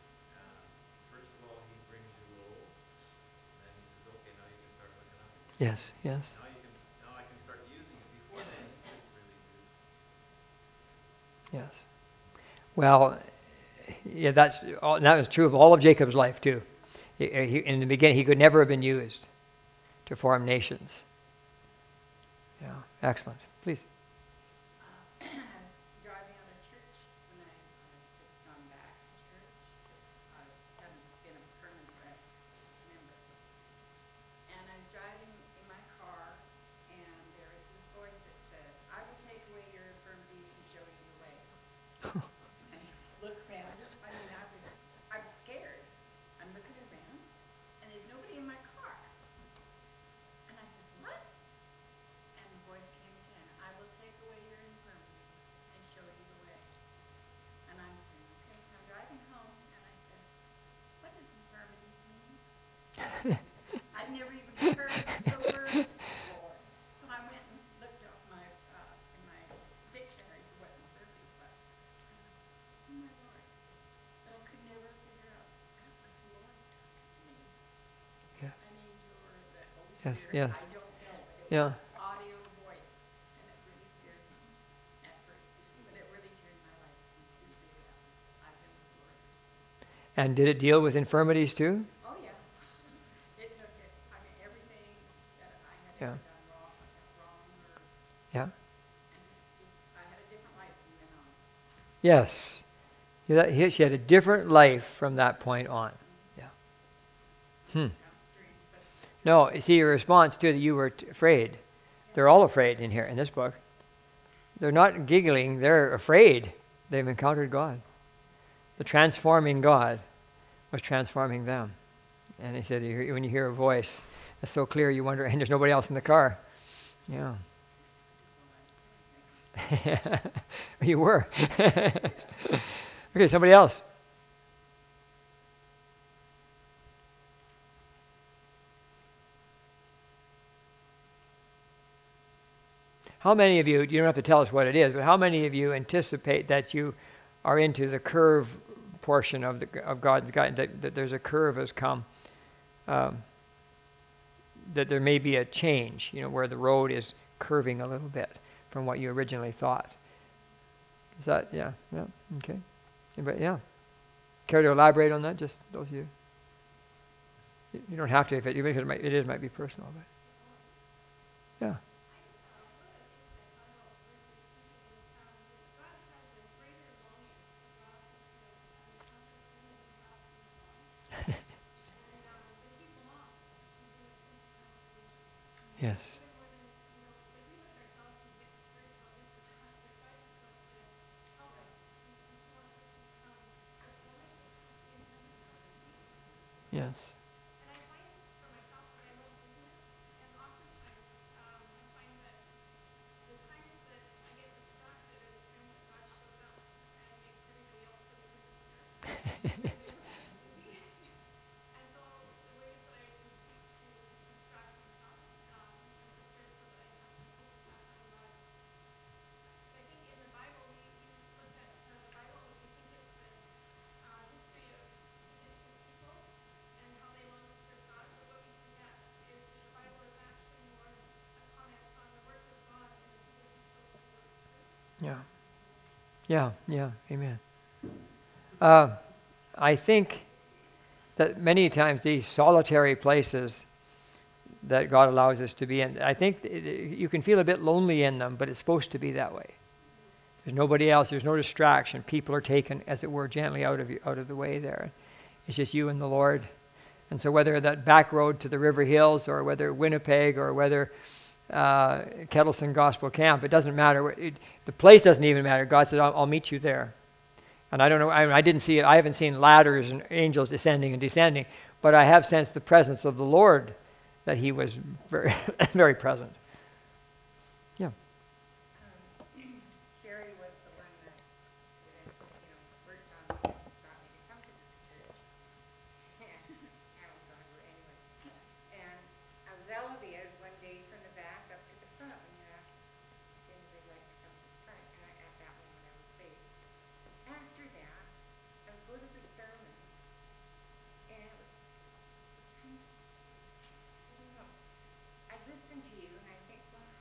Yes, yes. Now you can, now I can start using it. Before then, you couldn't really use it. Yes. Well, yeah, that's all, that was true of all of Jacob's life too. He, he, in the beginning, he could never have been used to form nations. Yeah, excellent. Please. Uh, I was driving out of church when I, I just gone back to church. I haven't been a permanent member. And I was driving in my car, and there was this voice that said, "I will take away your infirmities and show you the way." And I looked around. I mean, I was, I was scared. I'm looking around, and there's nobody in my car. And I said, "What?" And the voice came again, "I will take away your infirmities and show you the way." And I'm saying, okay, so I'm driving home, and I said, "What does infirmities mean?" I'd never even heard the word before. So I went and looked up my, uh, in my dictionary for what infirmities was. Oh my Lord. But I could never figure out, that was the Lord talking to me. Yeah. I mean, you're the Holy Yes, Spirit. yes. I don't know, but it Yeah. was an audio voice, and it really scared me at first. But it really turned my life completely around. I've been with the Lord. And did it deal with infirmities too? Oh, yeah. It took it. I mean, everything that I had Yeah. ever done wrong, wrong or, Yeah. and it's just, I had a different life from then on. Yes. Yeah, that- he- She had a different life from that point on. Yeah. Hmm. Sounds strange, but No, you see, your response to that you were t- afraid. They're all afraid in here, in this book. They're not giggling, they're afraid. They've encountered God. The transforming God was transforming them. And he said, you hear- when you hear a voice that's so clear, you wonder, and there's nobody else in the car. Yeah. You were. Okay, somebody else. How many of you, you don't have to tell us what it is, but how many of you anticipate that you are into the curve portion of the of God's guidance, that, that there's a curve has come, um, that there may be a change, you know, where the road is curving a little bit from what you originally thought. Is that, yeah, yeah, okay. Anybody, yeah. Care to elaborate on that, just those of you? You don't have to, if it, because it, might, it is, might be personal, but yeah. Yes. Yes. Yeah. Yeah, yeah, amen. Uh, I think that many times these solitary places that God allows us to be in, I think you can feel a bit lonely in them, but it's supposed to be that way. There's nobody else, there's no distraction. People are taken, as it were, gently out of you, out of the way there. It's just you and the Lord. And so whether that back road to the River Hills or whether Winnipeg or whether uh, Kettleston Gospel Camp, it doesn't matter. It, the place doesn't even matter. God said, I'll, I'll meet you there. And I don't know, I, I didn't see it. I haven't seen ladders and angels descending and descending, but I have sensed the presence of the Lord, that he was very, very present. Yeah. Um, Sherry was the one that, that you know, worked on me, got me to come to this church. And I was on her anyway. And Zelvia one day from the back up to the front and asked if anybody would like to come to the front. And I, at that moment I was saved. After that, I would go to the sermons, and it was, it was kind of, I don't know. I listen to you and I think, well,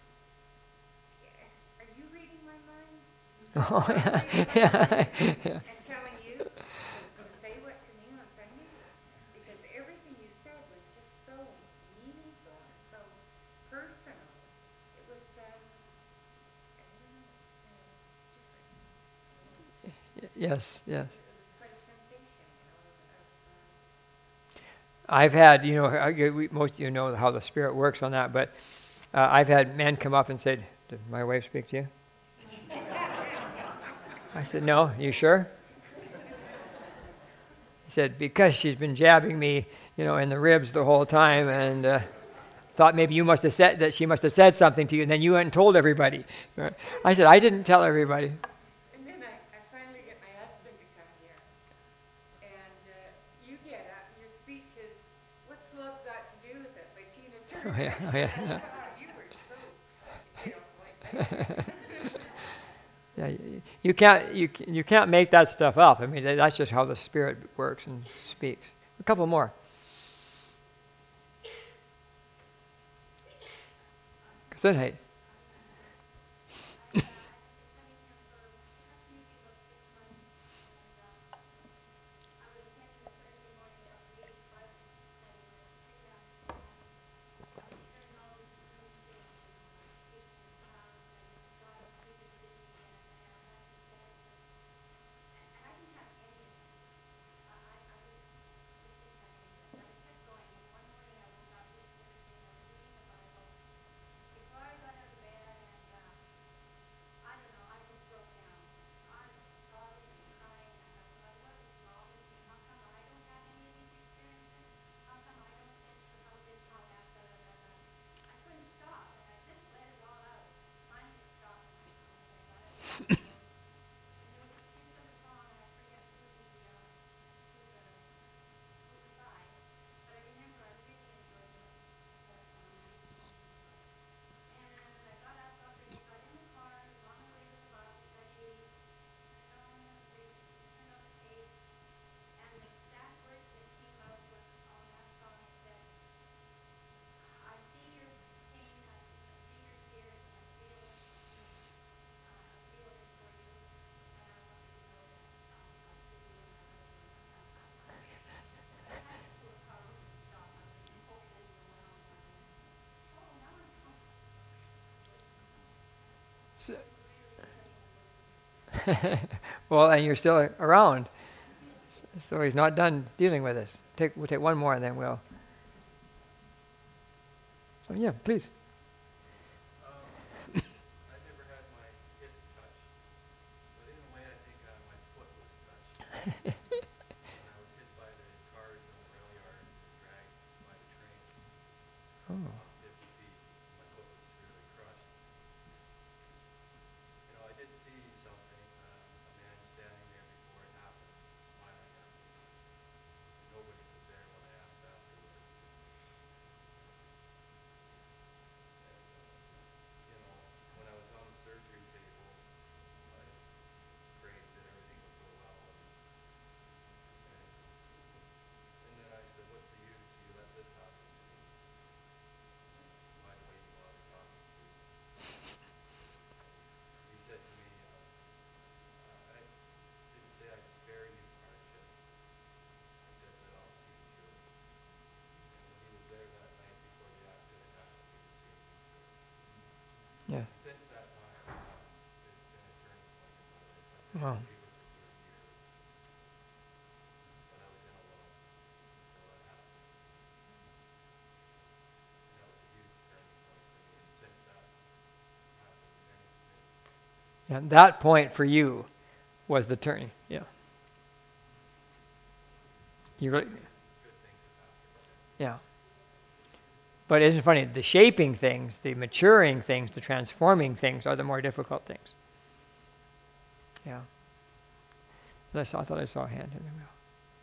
yeah, are you reading my mind? Oh, Am I yeah. reading my Yeah. mind Yeah. and telling you to, to say what to me on Sundays? Because everything you said was just so meaningful and so personal. It was, um, I don't know, it's kind of different. It was, Yes, yes. it was quite a sensation, you know, of, of um, I've had, you know, I- we- most of you know how the Spirit works on that, but uh, I've had men come up and said, did my wife speak to you? I said, no, you sure? He said, because she's been jabbing me, you know, in the ribs the whole time, and uh, thought maybe you must have said that she must have said something to you, and then you went and told everybody. I said, I didn't tell everybody. And then I, I finally get my husband to come here. And uh, you get up, and your speech is, What's Love Got to Do with It by Tina Turner. Oh, yeah, oh, yeah. God, you were so, you know, like, Yeah, you- you can't you c- you can't make that stuff up. I mean, tha- that's just how the Spirit works and speaks. A couple more. Gesundheit. Well, and you're still around. So he's not done dealing with us. Take, we'll take one more and then we'll... Oh, yeah, please. Um, I've never had my hip touched, but in a way I think uh, my foot was touched. When I was hit by the cars in the rail yard and dragged by the train, Oh. fifty feet, my foot was severely crushed. You know, I did see something, uh, a man standing there before it happened, smiling at me. Nobody was there when I asked afterwards. You know, when I was on the surgery table, I prayed that everything would go well. And, and then I said, what's the use? You let this happen to me. Why do I even bother talking to you? He said to me, uh, I didn't say I'd spare you hardship. I said that I'll see you through it. And when he was there that night before the accident happened, he was seeing me through it. Yeah. Since that time, um, it's been a turning point in my life. I've been Wow. a believer for thirty years, but I was in a lull until that happened. And that was a huge turning point for me. And since that happened, many, many And that point for you was the turning. Yeah. You really, good things have happened since. yeah. But isn't it funny? The shaping things, the maturing things, the transforming things are the more difficult things. Yeah. I saw. I thought I saw a hand in the middle.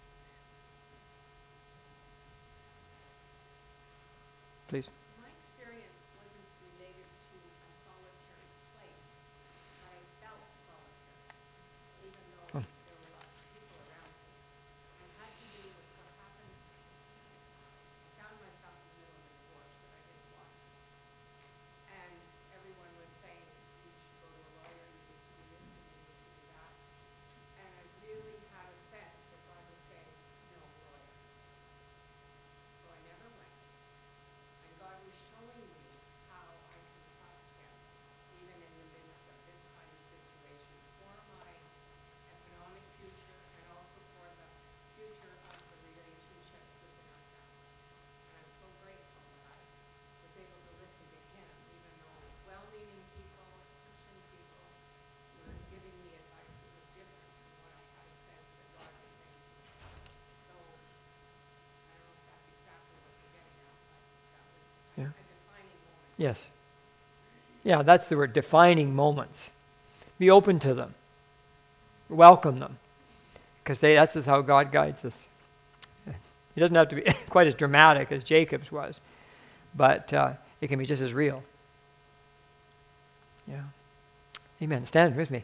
Please. My experience wasn't related to a solitary place, but I felt solitary, even though Oh. there were lots of people around me. And it had to do with what happened. I found myself in the middle of a divorce that I didn't want. And everyone was saying, you should go to a lawyer, you need to do this, and you need to do that. And I really had a sense that God was saying, no lawyer. So I never went. And God was showing me how I can trust Him, even in the midst of this kind of situation, for my economic future and also for the future of the relationships within our family. And I'm so grateful that I was able to listen to Him, even though well-meaning people, Christian people, were giving me advice that was different from what I had a sense that God was saying to me. So, I don't know if that's exactly what you're getting at, but that was Yeah. a defining moment. Yes. Yeah, that's the word, defining moments. Be open to them. Welcome them. Because that's just how God guides us. He doesn't have to be quite as dramatic as Jacob's was, but uh, it can be just as real. Yeah. Amen. Stand with me.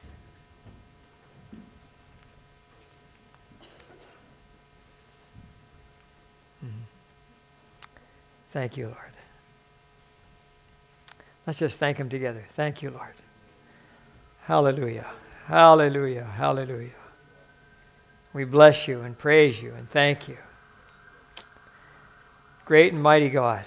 Mhm. Thank you, Lord. Let's just thank Him together. Thank you, Lord. Hallelujah. Hallelujah. Hallelujah. We bless you and praise you and thank you. Great and mighty God.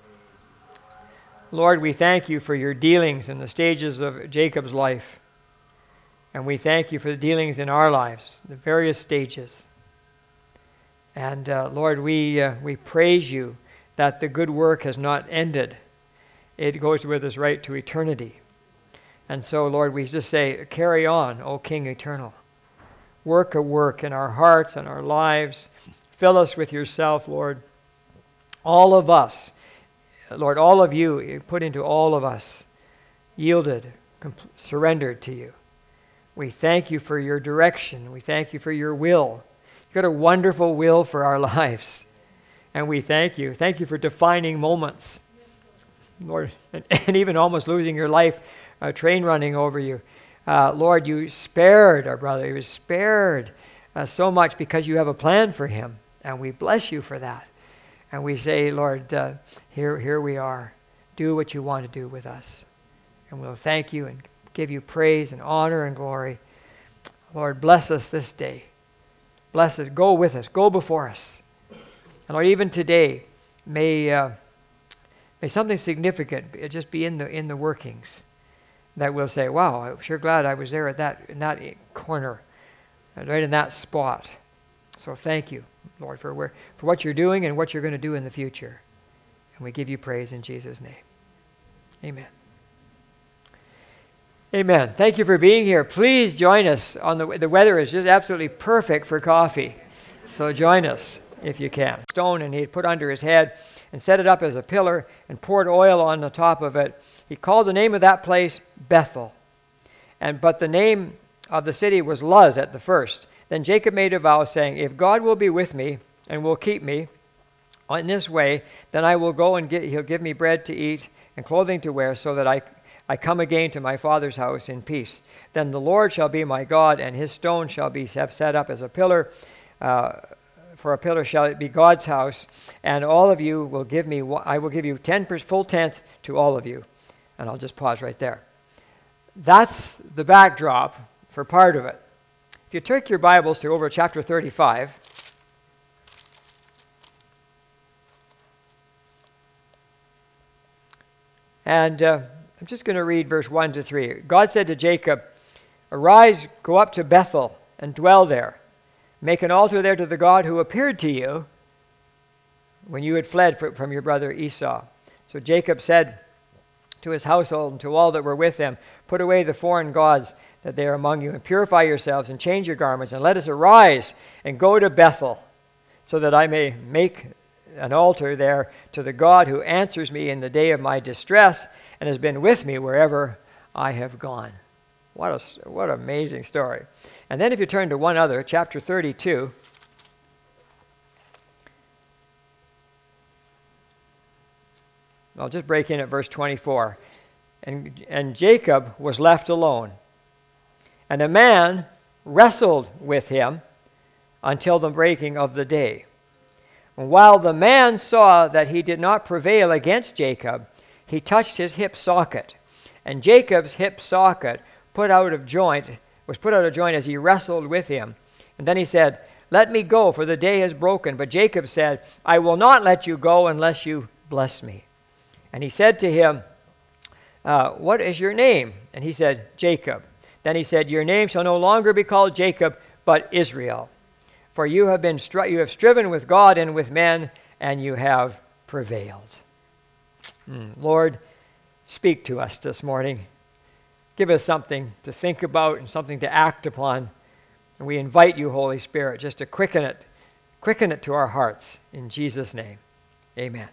Lord, we thank you for your dealings in the stages of Jacob's life. And we thank you for the dealings in our lives, the various stages. And uh, Lord, we, uh, we praise you that the good work has not ended. It goes with us right to eternity. And so, Lord, we just say, carry on, O King eternal. Work a work in our hearts and our lives. Fill us with yourself, Lord. All of us, Lord, all of you, you put into all of us, yielded, comp- surrendered to you. We thank you for your direction. We thank you for your will. You've got a wonderful will for our lives. And we thank you. Thank you for defining moments. Lord, and, and even almost losing your life, a train running over you. Uh, Lord, you spared our brother. He was spared uh, so much because you have a plan for him. And we bless you for that. And we say, Lord, uh, here, here we are. Do what you want to do with us. And we'll thank you and give you praise and honor and glory. Lord, bless us this day. Bless us. Go with us. Go before us. And Lord, even today, may uh, may something significant just be in the in the workings. that we'll say, wow, I'm sure glad I was there at that, in that corner, right in that spot. So thank you, Lord, for, where, for what you're doing and what you're going to do in the future. And we give you praise in Jesus' name. Amen. Amen. Thank you for being here. Please join us. On the the weather is just absolutely perfect for coffee. So join us if you can. Stone, and he'd put under his head and set it up as a pillar and poured oil on the top of it. He called the name of that place Bethel. And but the name of the city was Luz at the first. Then Jacob made a vow, saying, if God will be with me and will keep me in this way, then I will go and get, he'll give me bread to eat and clothing to wear, so that I I come again to my father's house in peace. Then the Lord shall be my God, and his stone shall be set up as a pillar. Uh, for a pillar shall it be God's house, and all of you will give me, I will give you ten per, full tenth to all of you. And I'll just pause right there. That's the backdrop for part of it. If you take your Bibles to over chapter thirty-five, and uh, I'm just going to read verse one to three. God said to Jacob, arise, go up to Bethel and dwell there. Make an altar there to the God who appeared to you when you had fled from your brother Esau. So Jacob said to his household and to all that were with him, put away the foreign gods that they are among you, and purify yourselves and change your garments, and let us arise and go to Bethel, so that I may make an altar there to the God who answers me in the day of my distress and has been with me wherever I have gone. What a what an amazing story. And then if you turn to one other, chapter thirty-two, I'll just break in at verse twenty-four. And, and Jacob was left alone, and a man wrestled with him until the breaking of the day. While the man saw that he did not prevail against Jacob, he touched his hip socket, and Jacob's hip socket put out of joint, was put out of joint as he wrestled with him. And then he said, let me go, for the day is broken. But Jacob said, I will not let you go unless you bless me. And he said to him, uh, what is your name? And he said, Jacob. Then he said, your name shall no longer be called Jacob, but Israel. For you have been stri- you have striven with God and with men, and you have prevailed. Mm. Lord, speak to us this morning. Give us something to think about and something to act upon. And we invite you, Holy Spirit, just to quicken it, quicken it to our hearts. In Jesus' name, amen.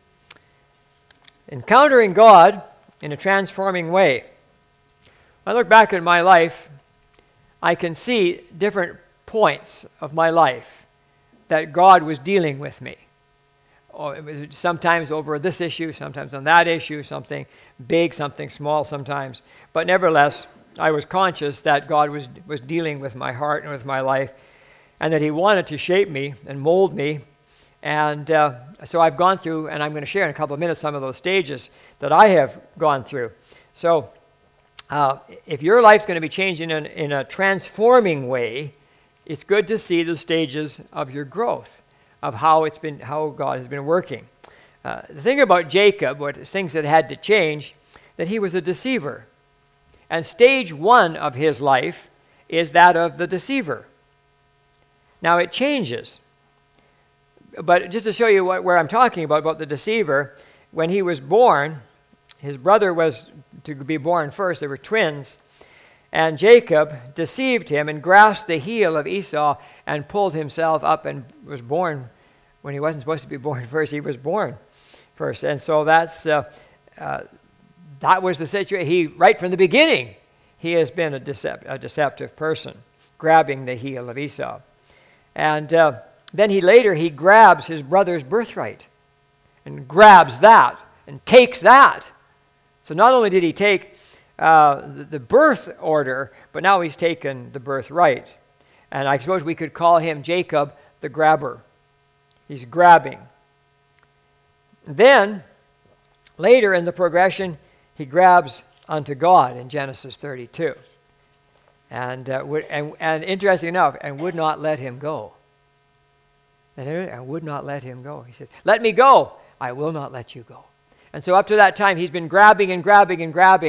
Encountering God in a transforming way. When I look back at my life, I can see different points of my life that God was dealing with me. Or it was sometimes over this issue, sometimes on that issue, something big, something small sometimes. But nevertheless, I was conscious that God was, was dealing with my heart and with my life, and that he wanted to shape me and mold me. And uh, so I've gone through, and I'm going to share in a couple of minutes some of those stages that I have gone through. So uh, if your life's going to be changing in, in a transforming way, it's good to see the stages of your growth, of how it's been, how God has been working. Uh, the thing about Jacob, what things that had to change, that he was a deceiver. And stage one of his life is that of the deceiver. Now it changes. But just to show you what, where I'm talking about, about the deceiver, when he was born, his brother was to be born first. They were twins. And Jacob deceived him and grasped the heel of Esau and pulled himself up and was born when he wasn't supposed to be born first. He was born first. And so that's uh, uh, that was the situation. He, right from the beginning, he has been a, decept- a deceptive person, grabbing the heel of Esau. And uh, then he later, he grabs his brother's birthright and grabs that and takes that. So not only did he take Uh, the, the birth order, but now he's taken the birthright. And I suppose we could call him Jacob the grabber. He's grabbing. Then, later in the progression, he grabs unto God in Genesis thirty-two. And, uh, would, and, and interesting enough, and would not let him go. And I would not let him go. He said, let me go. I will not let you go. And so up to that time, he's been grabbing and grabbing and grabbing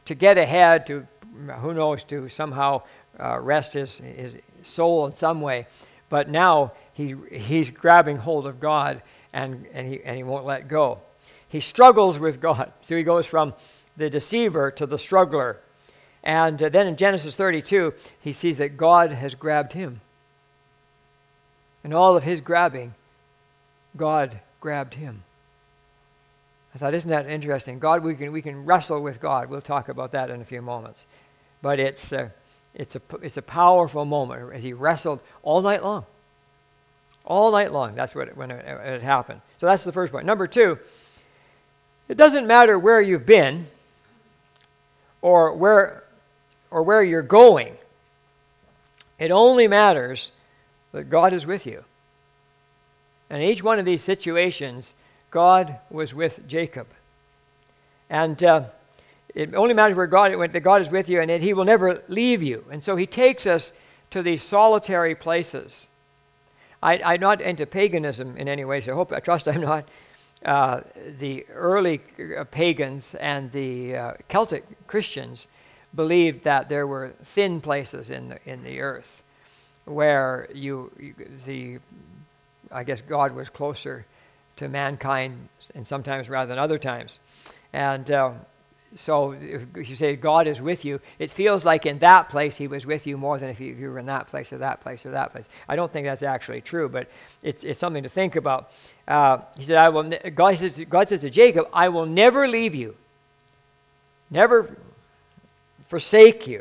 to get ahead, to, who knows, to somehow uh, rest his, his soul in some way. But now he he's grabbing hold of God, and, and, he, and he won't let go. He struggles with God. So he goes from the deceiver to the struggler. And uh, then in Genesis thirty-two, he sees that God has grabbed him. And all of his grabbing, God grabbed him. I thought, isn't that interesting? God, we can we can wrestle with God. We'll talk about that in a few moments. But it's uh, it's a it's a powerful moment as he wrestled all night long. All night long. That's what it, when it, it happened. So that's the first point. Number two, it doesn't matter where you've been or where or where you're going. It only matters that God is with you. And in each one of these situations, God was with Jacob. And uh, it only matters where God went, that God is with you, and that he will never leave you. And so he takes us to these solitary places. I, I'm not into paganism in any way, so I hope, I trust I'm not. Uh, the early pagans and the uh, Celtic Christians believed that there were thin places in the, in the earth where you, you the I guess God was closer to mankind, and sometimes rather than other times. And uh, so if you say God is with you, it feels like in that place he was with you more than if you, if you were in that place or that place or that place. I don't think that's actually true, but it's it's something to think about. Uh, he said, "I will." Ne- God says, God says to Jacob, "I will never leave you, never forsake you."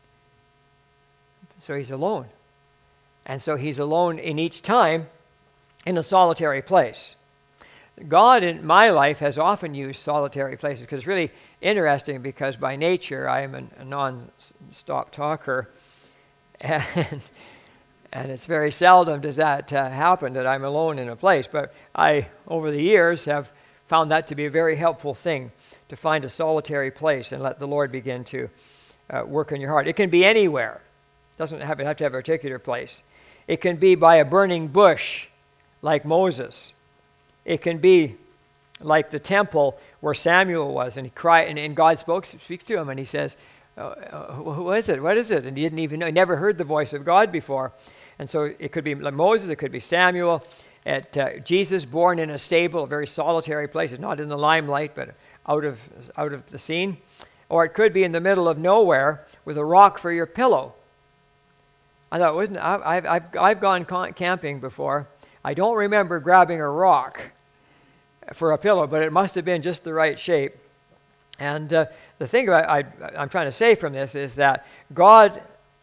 So he's alone, and so he's alone in each time, in a solitary place. God in my life has often used solitary places, because it's really interesting, because by nature I am a non-stop talker, and and it's very seldom does that uh, happen that I'm alone in a place. But I, over the years, have found that to be a very helpful thing, to find a solitary place and let the Lord begin to uh, work in your heart. It can be anywhere. It doesn't have, have to have a particular place. It can be by a burning bush, like Moses. It can be like the temple where Samuel was, and he cried, and, and God spoke, speaks to him, and he says, uh, "Who is it? What is it?" And he didn't even know; he never heard the voice of God before. And so it could be like Moses, it could be Samuel, at uh, Jesus, born in a stable, a very solitary place, not in the limelight, but out of out of the scene. Or it could be in the middle of nowhere with a rock for your pillow. I thought, wasn't I, I've I've I've gone camping before. I don't remember grabbing a rock for a pillow, but it must have been just the right shape. And uh, the thing about I, I'm trying to say from this is that God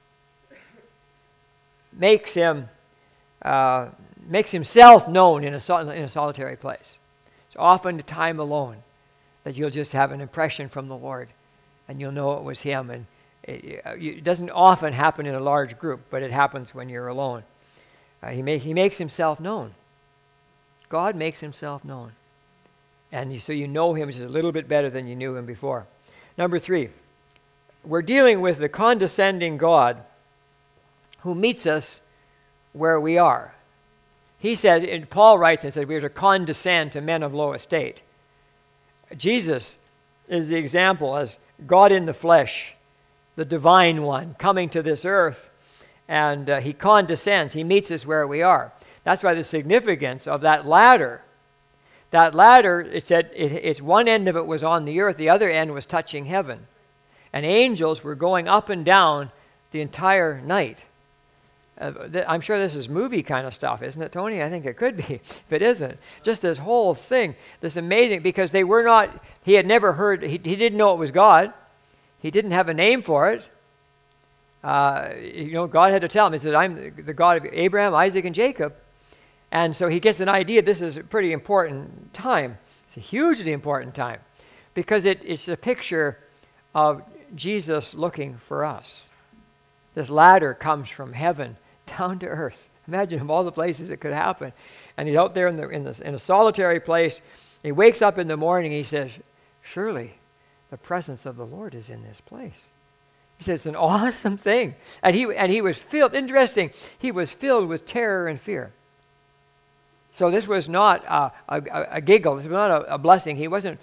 makes him uh, makes himself known in a sol- in a solitary place. It's often a time alone that you'll just have an impression from the Lord, and you'll know it was him. And it, it doesn't often happen in a large group, but it happens when you're alone. Uh, he, make, he makes himself known. God makes himself known. And you, so you know him just a little bit better than you knew him before. Number three, we're dealing with the condescending God who meets us where we are. He said, and Paul writes and said, we are to condescend to men of low estate. Jesus is the example as God in the flesh, the divine one, coming to this earth. And uh, he condescends. He meets us where we are. That's why the significance of that ladder. That ladder, it said, it, it's one end of it was on the earth, the other end was touching heaven. And angels were going up and down the entire night. Uh, th- I'm sure this is movie kind of stuff, isn't it, Tony? I think it could be, if it isn't. Just this whole thing, this amazing, because they were not, he had never heard, he, he didn't know it was God. He didn't have a name for it. Uh, you know, God had to tell him, he said, I'm the God of Abraham, Isaac, and Jacob. And so he gets an idea this is a pretty important time. It's a hugely important time because it, it's a picture of Jesus looking for us. This ladder comes from heaven down to earth. Imagine of all the places it could happen. And he's out there in, the, in, the, in a solitary place. He wakes up in the morning, he says, surely the presence of the Lord is in this place. He said, it's an awesome thing. And he and he was filled, interesting, he was filled with terror and fear. So this was not a, a, a giggle. This was not a, a blessing. He wasn't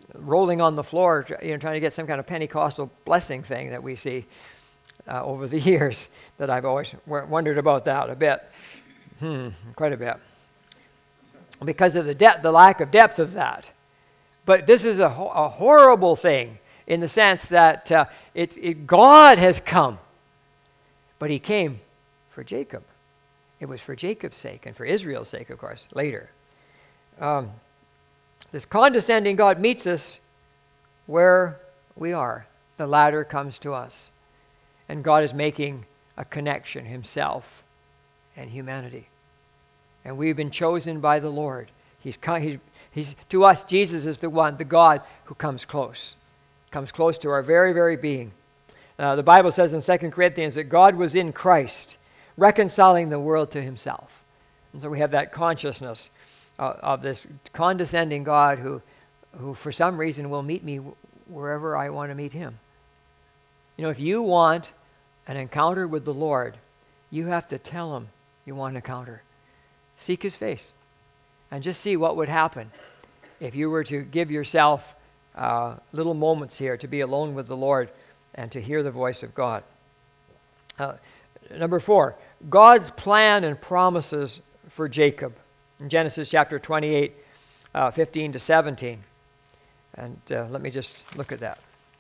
rolling on the floor, you know, trying to get some kind of Pentecostal blessing thing that we see uh, over the years, that I've always w- wondered about that a bit. Hmm, quite a bit. Because of the depth, the lack of depth of that. But this is a, ho- a horrible thing in the sense that uh, it, it, God has come. But he came for Jacob. It was for Jacob's sake and for Israel's sake, of course, later. Um, this condescending God meets us where we are. The ladder comes to us. And God is making a connection, himself and humanity. And we've been chosen by the Lord. He's, he's, he's to us, Jesus is the one, the God who comes close. Comes close to our very, very being. Uh, the Bible says in Second Corinthians that God was in Christ, reconciling the world to himself. And so we have that consciousness uh, of this condescending God who, who for some reason will meet me wherever I want to meet him. You know, if you want an encounter with the Lord, you have to tell him you want an encounter. Seek his face and just see what would happen if you were to give yourself uh, little moments here to be alone with the Lord and to hear the voice of God. Uh, number four, God's plan and promises for Jacob. In Genesis chapter twenty-eight, uh, fifteen to seventeen. And uh, let me just look at that.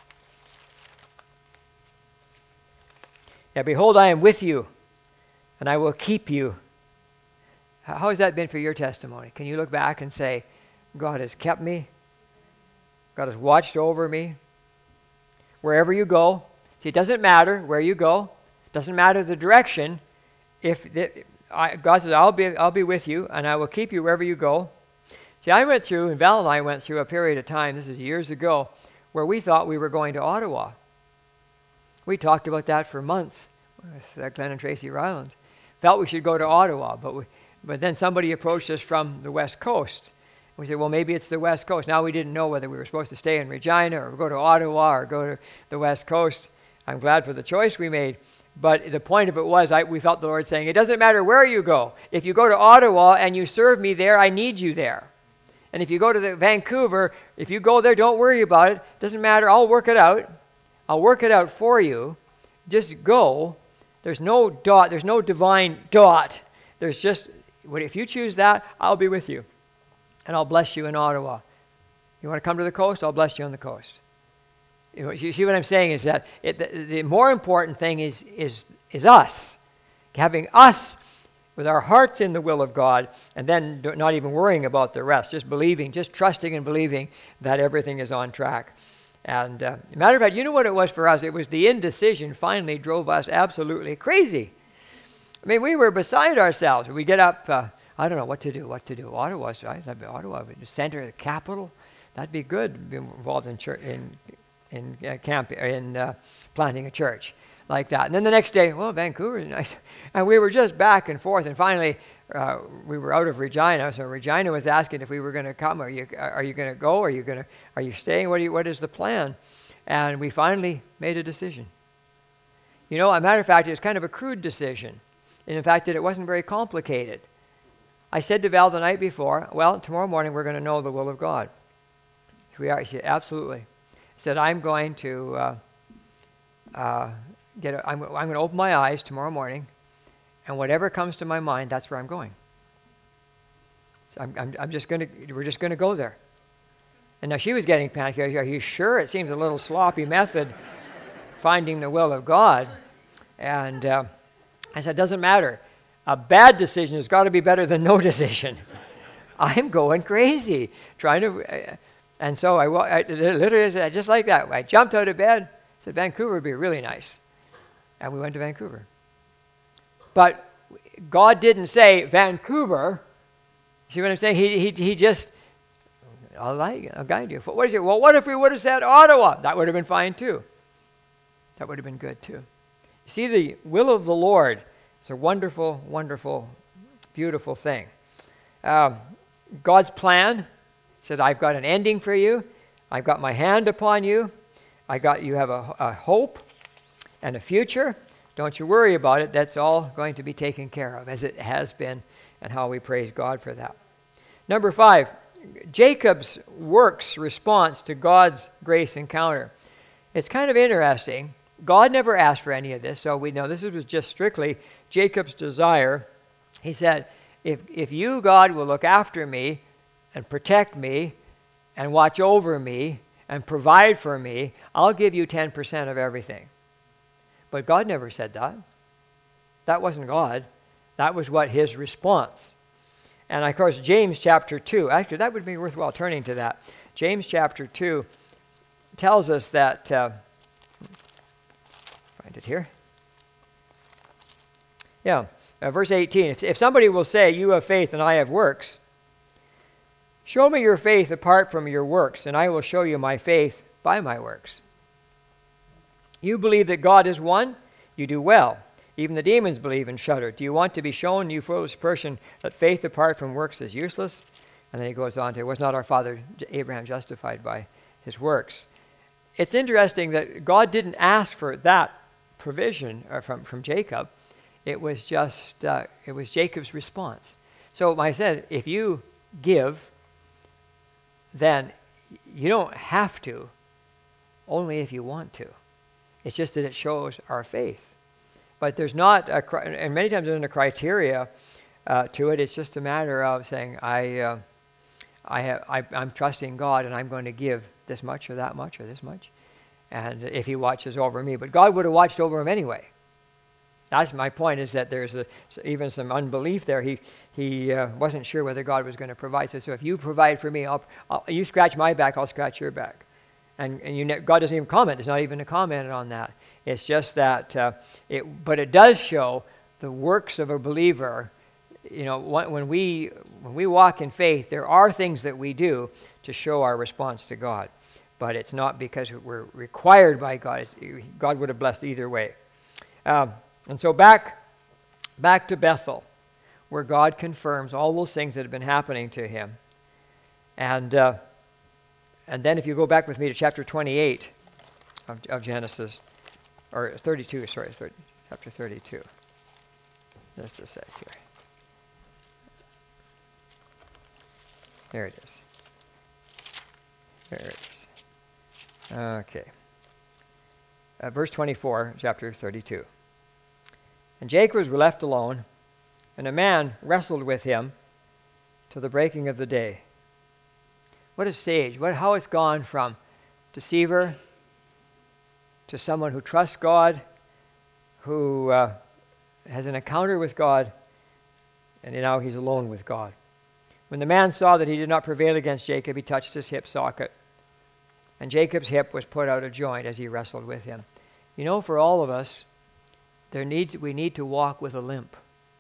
Yeah, behold, I am with you, and I will keep you. How has that been for your testimony? Can you look back and say, God has kept me? God has watched over me? Wherever you go. See, it doesn't matter where you go. It doesn't matter the direction. If the, I, God says, I'll be, I'll be with you, and I will keep you wherever you go. See, I went through, and Val and I went through a period of time, this is years ago, where we thought we were going to Ottawa. We talked about that for months with uh, Glenn and Tracy Ryland. Felt we should go to Ottawa, but we, but then somebody approached us from the West Coast. We said, well, maybe it's the West Coast. Now we didn't know whether we were supposed to stay in Regina or go to Ottawa or go to the West Coast. I'm glad for the choice we made. But the point of it was, I, we felt the Lord saying, it doesn't matter where you go. If you go to Ottawa and you serve me there, I need you there. And if you go to the Vancouver, if you go there, don't worry about it. Doesn't matter. I'll work it out. I'll work it out for you. Just go. There's no dot. There's no divine dot. There's just, if you choose that, I'll be with you. And I'll bless you in Ottawa. You want to come to the coast? I'll bless you on the coast. You know, you see what I'm saying is that it, the, the more important thing is, is, is us. Having us with our hearts in the will of God, and then not even worrying about the rest, just believing, just trusting and believing that everything is on track. And uh, matter of fact, you know what it was for us? It was the indecision finally drove us absolutely crazy. I mean, we were beside ourselves. We get up, uh, I don't know what to do, what to do. Ottawa's right. Ottawa, the center, the capital. That'd be good. Be involved in church, in in uh, camp, in uh, planting a church like that. And then the next day, well, Vancouver is nice. And we were just back and forth. And finally, uh, we were out of Regina. So Regina was asking if we were going to come. Are you are you going to go? Are you going to are you staying? What do you, what is the plan? And we finally made a decision. You know, as a matter of fact, it was kind of a crude decision. And in fact, that it wasn't very complicated. I said to Val the night before, well, tomorrow morning we're going to know the will of God. We are. He said, absolutely. He said, I'm going to uh, uh, get. A, I'm, I'm going to open my eyes tomorrow morning, and whatever comes to my mind, that's where I'm going. So I'm, I'm, I'm just going to. We're just going to go there. And now she was getting panicky. Are you sure? It seems a little sloppy method, finding the will of God. And uh, I said, it doesn't matter. A bad decision has got to be better than no decision. I'm going crazy, trying to. Uh, And so I, I literally said, just like that. I jumped out of bed, said Vancouver would be really nice. And we went to Vancouver. But God didn't say, Vancouver. See what I'm saying? He he, he just, I'll, I'll guide you. What is it? Well, what if we would have said Ottawa? That would have been fine too. That would have been good too. You see, the will of the Lord is a wonderful, wonderful, beautiful thing. Um, God's plan said, I've got an ending for you. I've got my hand upon you. I got you have a, a hope and a future. Don't you worry about it. That's all going to be taken care of, as it has been, and how we praise God for that. Number five, Jacob's works response to God's grace encounter. It's kind of interesting. God never asked for any of this, so we know this was just strictly Jacob's desire. He said, if, if you, God, will look after me and protect me and watch over me and provide for me, I'll give you ten percent of everything. But God never said that. That wasn't God. That was what his response. And of course, James chapter two, actually that would be worthwhile turning to that. James chapter two tells us that, uh, find it here. Yeah, uh, verse eighteen, if, if somebody will say, you have faith and I have works, show me your faith apart from your works, and I will show you my faith by my works. You believe that God is one? You do well. Even the demons believe and shudder. Do you want to be shown, you foolish person, that faith apart from works is useless? And then he goes on to, was not our father Abraham justified by his works? It's interesting that God didn't ask for that provision from, from Jacob. It was just, uh, it was Jacob's response. So like I said, if you give, then you don't have to, only if you want to. It's just that it shows our faith. But there's not, a, and many times there's a criteria uh, to it. It's just a matter of saying, I, uh, I have, I, I'm trusting God and I'm going to give this much or that much or this much. And if he watches over me. But God would have watched over him anyway. That's my point, is that there's a, even some unbelief there. He he uh, wasn't sure whether God was going to provide. So, so if you provide for me, I'll, I'll, you scratch my back, I'll scratch your back. And, and you ne- God doesn't even comment. There's not even a comment on that. It's just that, uh, it, but it does show the works of a believer. You know, when we when we walk in faith, there are things that we do to show our response to God. But it's not because we're required by God. It's, God would have blessed either way. Um, and so back, back to Bethel, where God confirms all those things that have been happening to him. And uh, and then if you go back with me to chapter twenty-eight of, of Genesis, or thirty-two, sorry, thirty, chapter thirty-two. Just a sec here. There it is. There it is. Okay. Uh, verse twenty-four, chapter thirty-two. And Jacob was left alone, and a man wrestled with him till the breaking of the day. What a stage. What, how it's gone from deceiver to someone who trusts God, who uh, has an encounter with God, and now he's alone with God. When the man saw that he did not prevail against Jacob, he touched his hip socket. And Jacob's hip was put out of joint as he wrestled with him. You know, for all of us, there needs, we need to walk with a limp.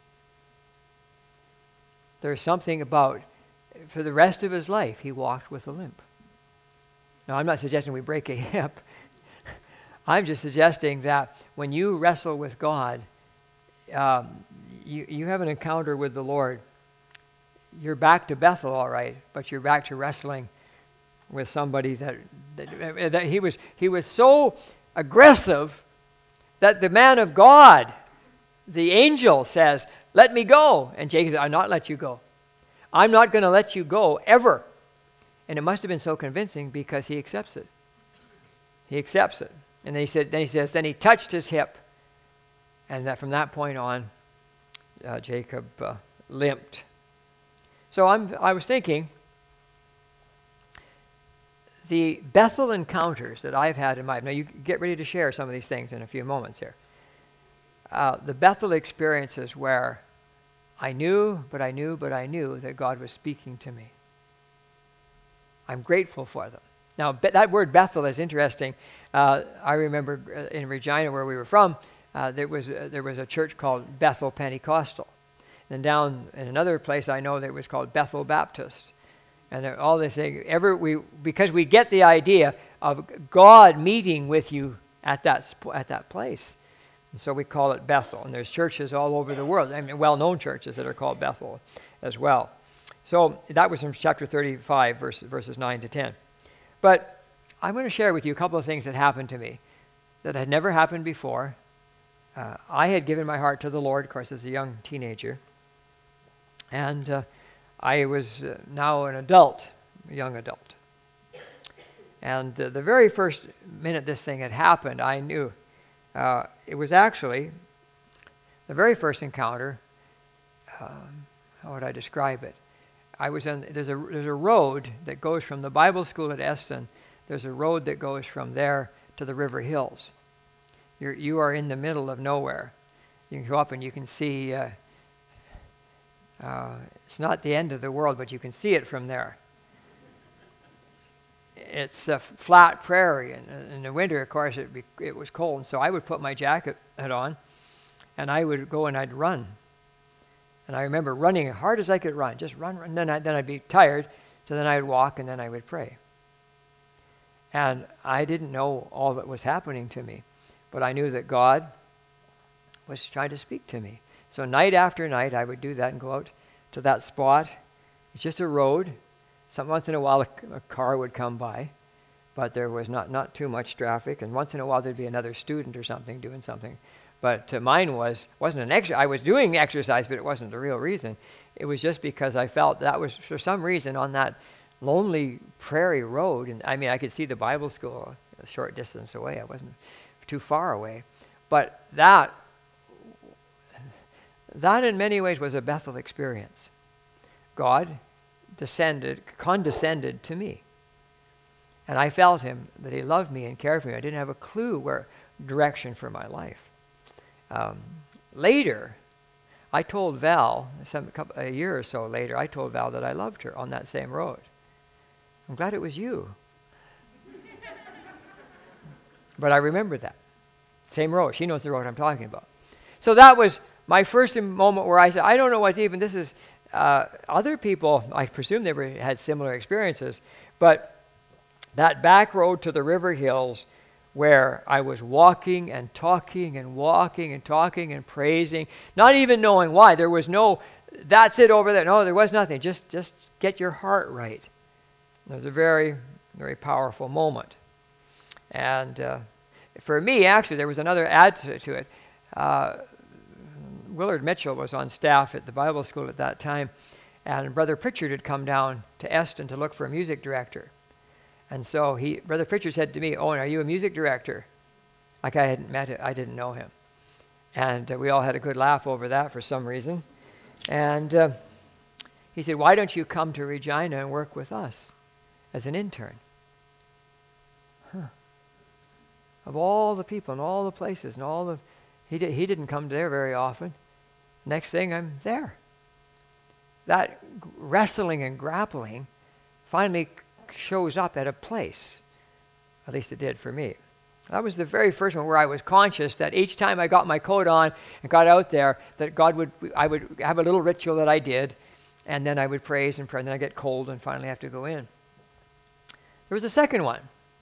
There's something about, for the rest of his life, he walked with a limp. Now, I'm not suggesting we break a hip. I'm just suggesting that when you wrestle with God, um, you, you have an encounter with the Lord. You're back to Bethel, all right, but you're back to wrestling with somebody that, that, that he was he was so aggressive that the man of God, the angel, says, let me go. And Jacob said, I'll not let you go. I'm not going to let you go ever. And it must have been so convincing because he accepts it. He accepts it. And then he said, then he says, then he touched his hip. And that from that point on, uh, Jacob uh, limped. So I'm, I was thinking, the Bethel encounters that I've had in my life, now you get ready to share some of these things in a few moments here. Uh, the Bethel experiences where I knew, but I knew, but I knew that God was speaking to me. I'm grateful for them. Now, be- that word Bethel is interesting. Uh, I remember in Regina, where we were from, uh, there was uh, there was a church called Bethel Pentecostal. And down in another place I know that was called Bethel Baptist. And all this thing, ever we because we get the idea of God meeting with you at that at that place. And so we call it Bethel. And there's churches all over the world, I mean, well-known churches that are called Bethel as well. So that was from chapter thirty-five, verse, verses nine to ten. But I'm going to share with you a couple of things that happened to me that had never happened before. Uh, I had given my heart to the Lord, of course, as a young teenager. And uh, I was uh, now an adult a young adult. And uh, the very first minute this thing had happened, I knew uh, it was actually the very first encounter. Um, how would I describe it? I was in, there's a, there's a road that goes from the Bible school at Eston. There's a road that goes from there to the River Hills. You're, you are in the middle of nowhere. You can go up and you can see, uh, uh, it's not the end of the world, but you can see it from there. It's a flat prairie, and in the winter, of course, it, be, it was cold, so I would put my jacket on, and I would go and I'd run. And I remember running as hard as I could run, just run, run. And then, I, then I'd be tired, so then I would walk, and then I would pray. And I didn't know all that was happening to me, but I knew that God was trying to speak to me. So night after night, I would do that and go out to that spot. It's just a road. Some, once in a while, a, a car would come by, but there was not, not too much traffic. And once in a while, there'd be another student or something doing something. But uh, mine was, wasn't an exercise. I was doing exercise, but it wasn't the real reason. It was just because I felt that was, for some reason, on that lonely prairie road. And I mean, I could see the Bible school a short distance away. I wasn't too far away. But that, that in many ways was a Bethel experience. God descended, condescended to me. And I felt him, that he loved me and cared for me. I didn't have a clue where direction for my life. Um, later, I told Val, some, a year or so later, I told Val that I loved her on that same road. I'm glad it was you. But I remember that. Same road. She knows the road I'm talking about. So that was my first moment where I said, I don't know what even this is. Uh, other people, I presume they were, had similar experiences, but that back road to the River Hills where I was walking and talking and walking and talking and praising, not even knowing why. There was no, that's it over there. No, there was nothing. Just, just get your heart right. It was a very, very powerful moment. And uh, for me, actually, there was another add to, to it. Uh, Willard Mitchell was on staff at the Bible school at that time, and Brother Pritchard had come down to Eston to look for a music director. And so he, Brother Pritchard said to me, "Owen, are you a music director?" Like I hadn't met it, I didn't know him. And uh, we all had a good laugh over that for some reason. And uh, he said, "Why don't you come to Regina and work with us as an intern?" Huh. Of all the people and all the places and all the, he, did, he didn't come there very often. Next thing, I'm there. That wrestling and grappling finally shows up at a place. At least it did for me. That was the very first one where I was conscious that each time I got my coat on and got out there, that God would, I would have a little ritual that I did, and then I would praise and pray, and then I get cold and finally have to go in. There was a second one.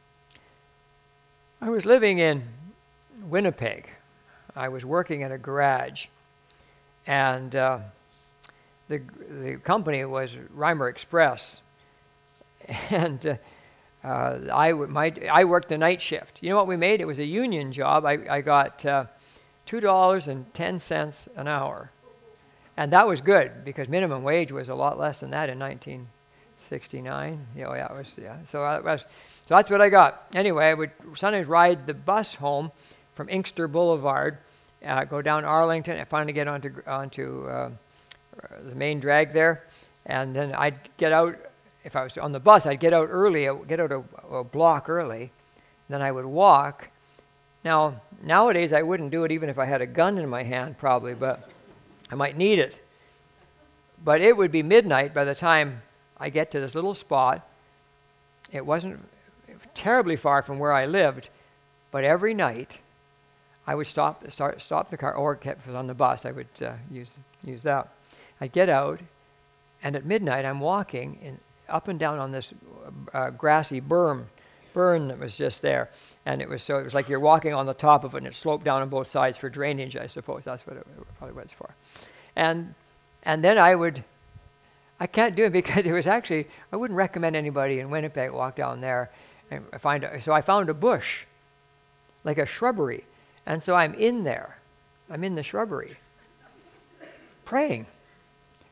I was living in Winnipeg. I was working at a garage, and uh, the the company was Reimer Express, and uh, uh, I my I worked the night shift. You know what we made? It was a union job. I I got uh, two dollars and ten cents an hour, and that was good because minimum wage was a lot less than that in nineteen sixty-nine. You know, yeah, it was yeah. So I was so that's what I got. Anyway, I would sometimes ride the bus home from Inkster Boulevard. Uh, go down Arlington and finally get onto onto uh, the main drag there, and then I'd get out. If I was on the bus, I'd get out early, get out a, a block early, then I would walk. Now nowadays I wouldn't do it even if I had a gun in my hand probably, but I might need it. But it would be midnight by the time I get to this little spot. It wasn't terribly far from where I lived, but every night I would stop start, stop the car, or if it was on the bus, I would uh, use use that. I'd get out, and at midnight I'm walking in, up and down on this uh, grassy berm, burn that was just there. And it was so it was like you're walking on the top of it, and it sloped down on both sides for drainage, I suppose. That's what it probably was for. And and then I would, I can't do it because it was actually, I wouldn't recommend anybody in Winnipeg walk down there and find a, so I found a bush, like a shrubbery. And so I'm in there. I'm in the shrubbery, praying.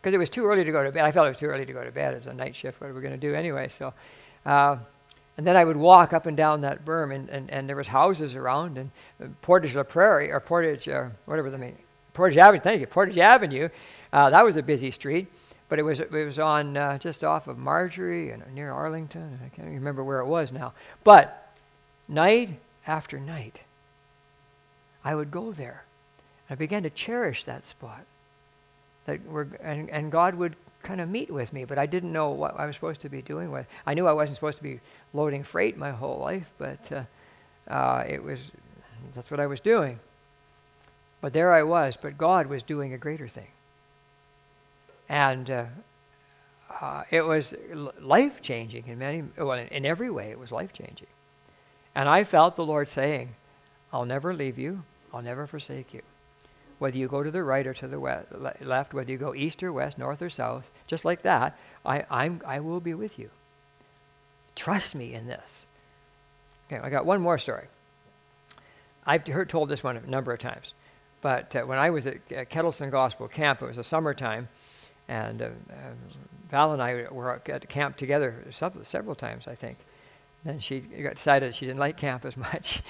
because it was too early to go to bed. I felt it was too early to go to bed. It was a night shift. What are we going to do anyway? So, uh, and then I would walk up and down that berm, and, and, and there was houses around, and uh, Portage La Prairie, or Portage, uh, whatever the name, Portage Avenue, thank you, Portage Avenue. Uh, that was a busy street, but it was it was on uh, just off of Marjorie and near Arlington. I can't remember where it was now. But night after night, I would go there. I began to cherish that spot. That we're, and, and God would kind of meet with me, but I didn't know what I was supposed to be doing with. I knew I wasn't supposed to be loading freight my whole life, but uh, uh, it was, that's what I was doing. But there I was, but God was doing a greater thing. And uh, uh, it was life-changing in many, well, in, in every way it was life-changing. And I felt the Lord saying, I'll never leave you, I'll never forsake you. Whether you go to the right or to the west, left, whether you go east or west, north or south, just like that, I, I'm, I will be with you. Trust me in this. Okay, I got one more story. I've heard told this one a number of times, but uh, when I was at uh, Kettleson Gospel Camp, it was a summertime, and uh, uh, Val and I were at camp together several, several times, I think. Then she got decided she didn't like camp as much.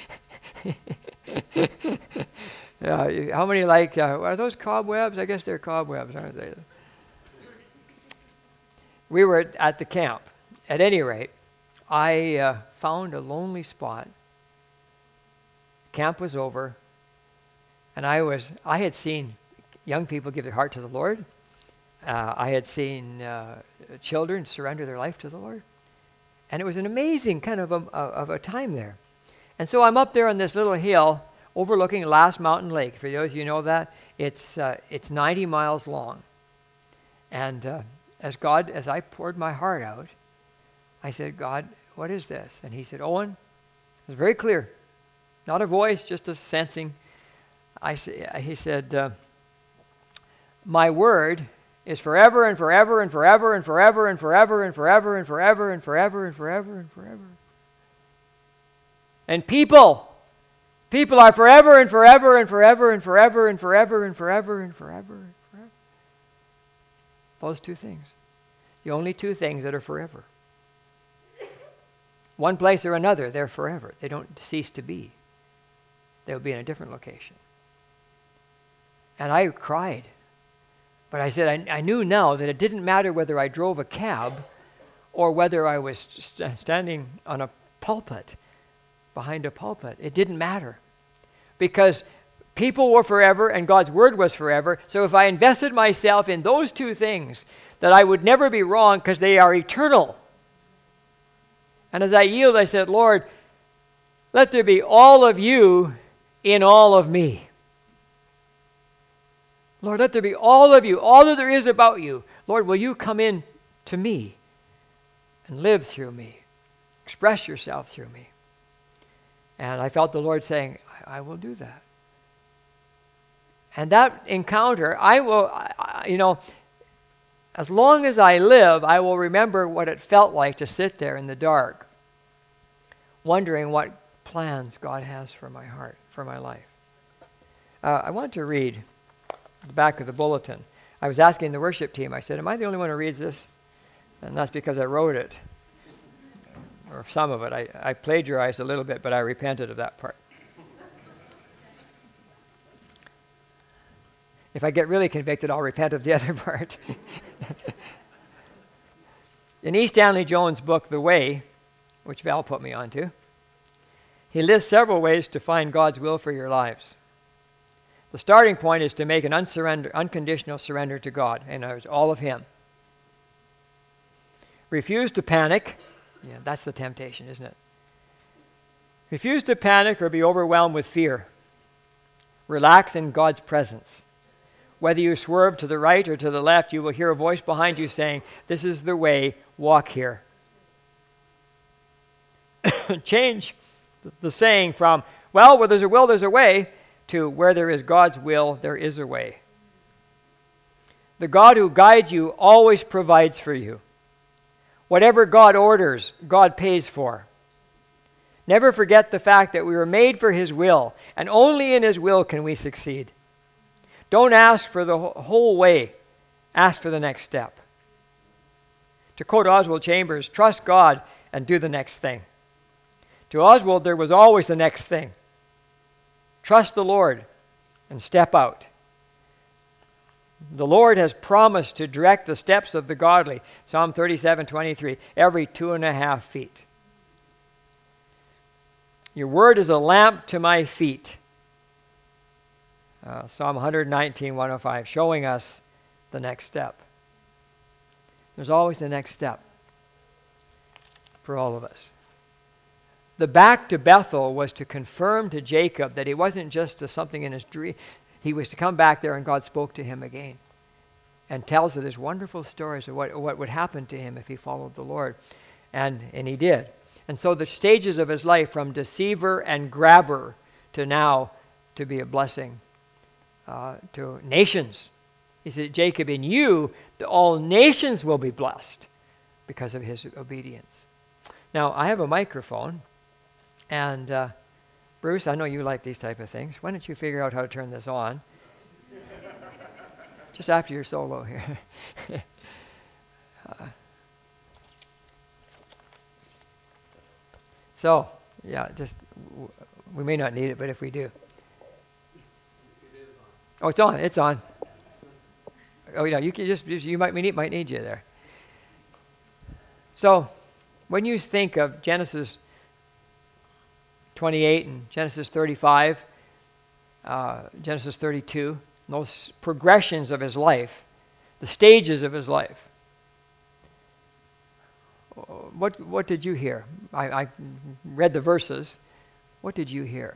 Uh, how many like, uh, are those cobwebs? I guess they're cobwebs, aren't they? We were at the camp. At any rate, I uh, found a lonely spot. Camp was over, and I was, I had seen young people give their heart to the Lord. Uh, I had seen uh, children surrender their life to the Lord. And it was an amazing kind of a, of a time there. And so I'm up there on this little hill overlooking Last Mountain Lake. For those of you who know that, it's uh, it's ninety miles long. And uh, as God, as I poured my heart out, I said, God, what is this? And he said, Owen, it was very clear. Not a voice, just a sensing. I He said, uh, my word is forever and forever and forever and forever and forever and forever and forever and forever and forever and forever. And people, people are forever and forever and forever and forever and forever and forever and forever and forever. Those two things. The only two things that are forever. One place or another, they're forever. They don't cease to be. They'll be in a different location. And I cried. But I said, I, I knew now that it didn't matter whether I drove a cab or whether I was st- standing on a pulpit, behind a pulpit. It didn't matter. Because people were forever and God's word was forever. So if I invested myself in those two things, that I would never be wrong because they are eternal. And as I yielded, I said, Lord, let there be all of you in all of me. Lord, let there be all of you, all that there is about you. Lord, will you come in to me and live through me, express yourself through me? And I felt the Lord saying, I, I will do that. And that encounter, I will, I, you know, as long as I live, I will remember what it felt like to sit there in the dark, wondering what plans God has for my heart, for my life. Uh, I want to read the back of the bulletin. I was asking the worship team, I said, am I the only one who reads this? And that's because I wrote it, or some of it. I, I plagiarized a little bit, but I repented of that part. If I get really convicted, I'll repent of the other part. In E. Stanley Jones' book, The Way, which Val put me onto, he lists several ways to find God's will for your lives. The starting point is to make an unsurrender, unconditional surrender to God, and it's all of Him. Refuse to panic. Yeah, that's the temptation, isn't it? Refuse to panic or be overwhelmed with fear. Relax in God's presence. Whether you swerve to the right or to the left, you will hear a voice behind you saying, this is the way, walk here. Change the saying from, well, where there's a will, there's a way, to where there is God's will, there is a way. The God who guides you always provides for you. Whatever God orders, God pays for. Never forget the fact that we were made for His will, and only in His will can we succeed. Don't ask for the whole way. Ask for the next step. To quote Oswald Chambers, trust God and do the next thing. To Oswald, there was always the next thing. Trust the Lord and step out. The Lord has promised to direct the steps of the godly. Psalm thirty-seven twenty-three, every two and a half feet. Your word is a lamp to my feet. Uh, Psalm one nineteen one oh five, showing us the next step. There's always the next step for all of us. The back to Bethel was to confirm to Jacob that he wasn't just a something in his dream. He was to come back there and God spoke to him again and tells of his wonderful stories of what, what would happen to him if he followed the Lord. And, and he did. And so the stages of his life, from deceiver and grabber to now to be a blessing uh, to nations. He said, Jacob, in you, the, all nations will be blessed because of his obedience. Now, I have a microphone, and uh, Bruce, I know you like these type of things. Why don't you figure out how to turn this on? Just after your solo here. uh, so, yeah, just, w- we may not need it, but if we do. It is on. Oh, it's on, it's on. Oh, yeah, you can just, you might need, might need you there. So, when you think of Genesis twenty-eight and Genesis thirty-five, uh, Genesis thirty-two, those progressions of his life, the stages of his life, what what did you hear? I, I read the verses. What did you hear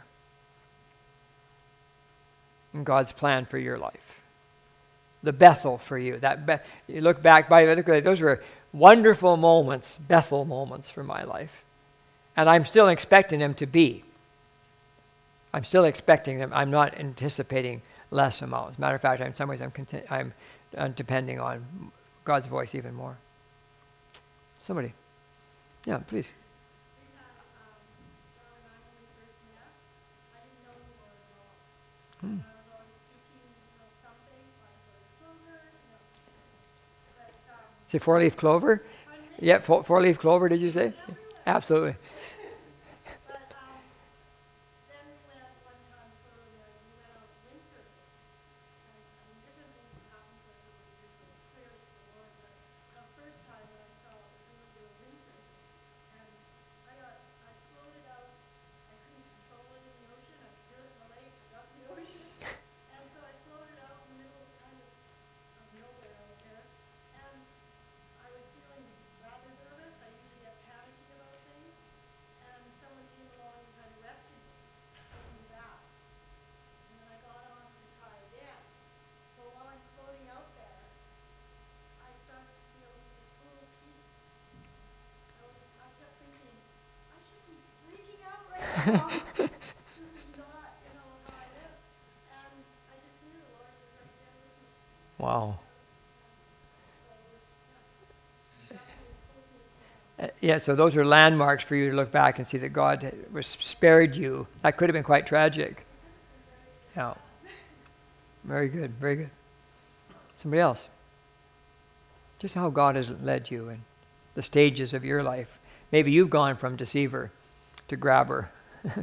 in God's plan for your life? The Bethel for you. That Be- you look back by those were wonderful moments, Bethel moments for my life. And I'm still expecting them to be. I'm still expecting them. I'm not anticipating less amounts. As a matter of fact, in some ways, I'm, content, I'm uh, depending on God's voice even more. Somebody. Yeah, please. We had, um, John and I, when we first met, I didn't know the Lord at all. Hmm. And I was always seeking, you know, something, like a clover, you know. But, um, Say four-leaf clover? pardon me? Yeah, four, four-leaf clover, did you say? Absolutely. But, um, then we went one time for, uh, we went out windsurfing. And, and different things would happen to us over the years, but it's clear it's the Lord. But the first time when I saw it was we were doing windsurfing. And I got, I floated out, I couldn't control it in the ocean, I could do it in the lake, I got in the ocean. And so I floated out in the middle of kind of, of nowhere out there. And I was feeling rather nervous, I usually get panicky about things. And someone came along and kind of rescued me, took me back. And then I got on to try again. But while I'm floating out there, I started to feel just a total peace. I was, I kept thinking, I should be freaking out right now. This is not, you know, how I live. And I just knew the Lord was right there with me. Wow. So it was, yeah, definitely totally, Uh, yeah. Yeah, so those are landmarks for you to look back and see that God was spared you. That could have been quite tragic. Yeah. Very good, very good. Somebody else. Just how God has led you in the stages of your life. Maybe you've gone from deceiver to grabber. Yeah,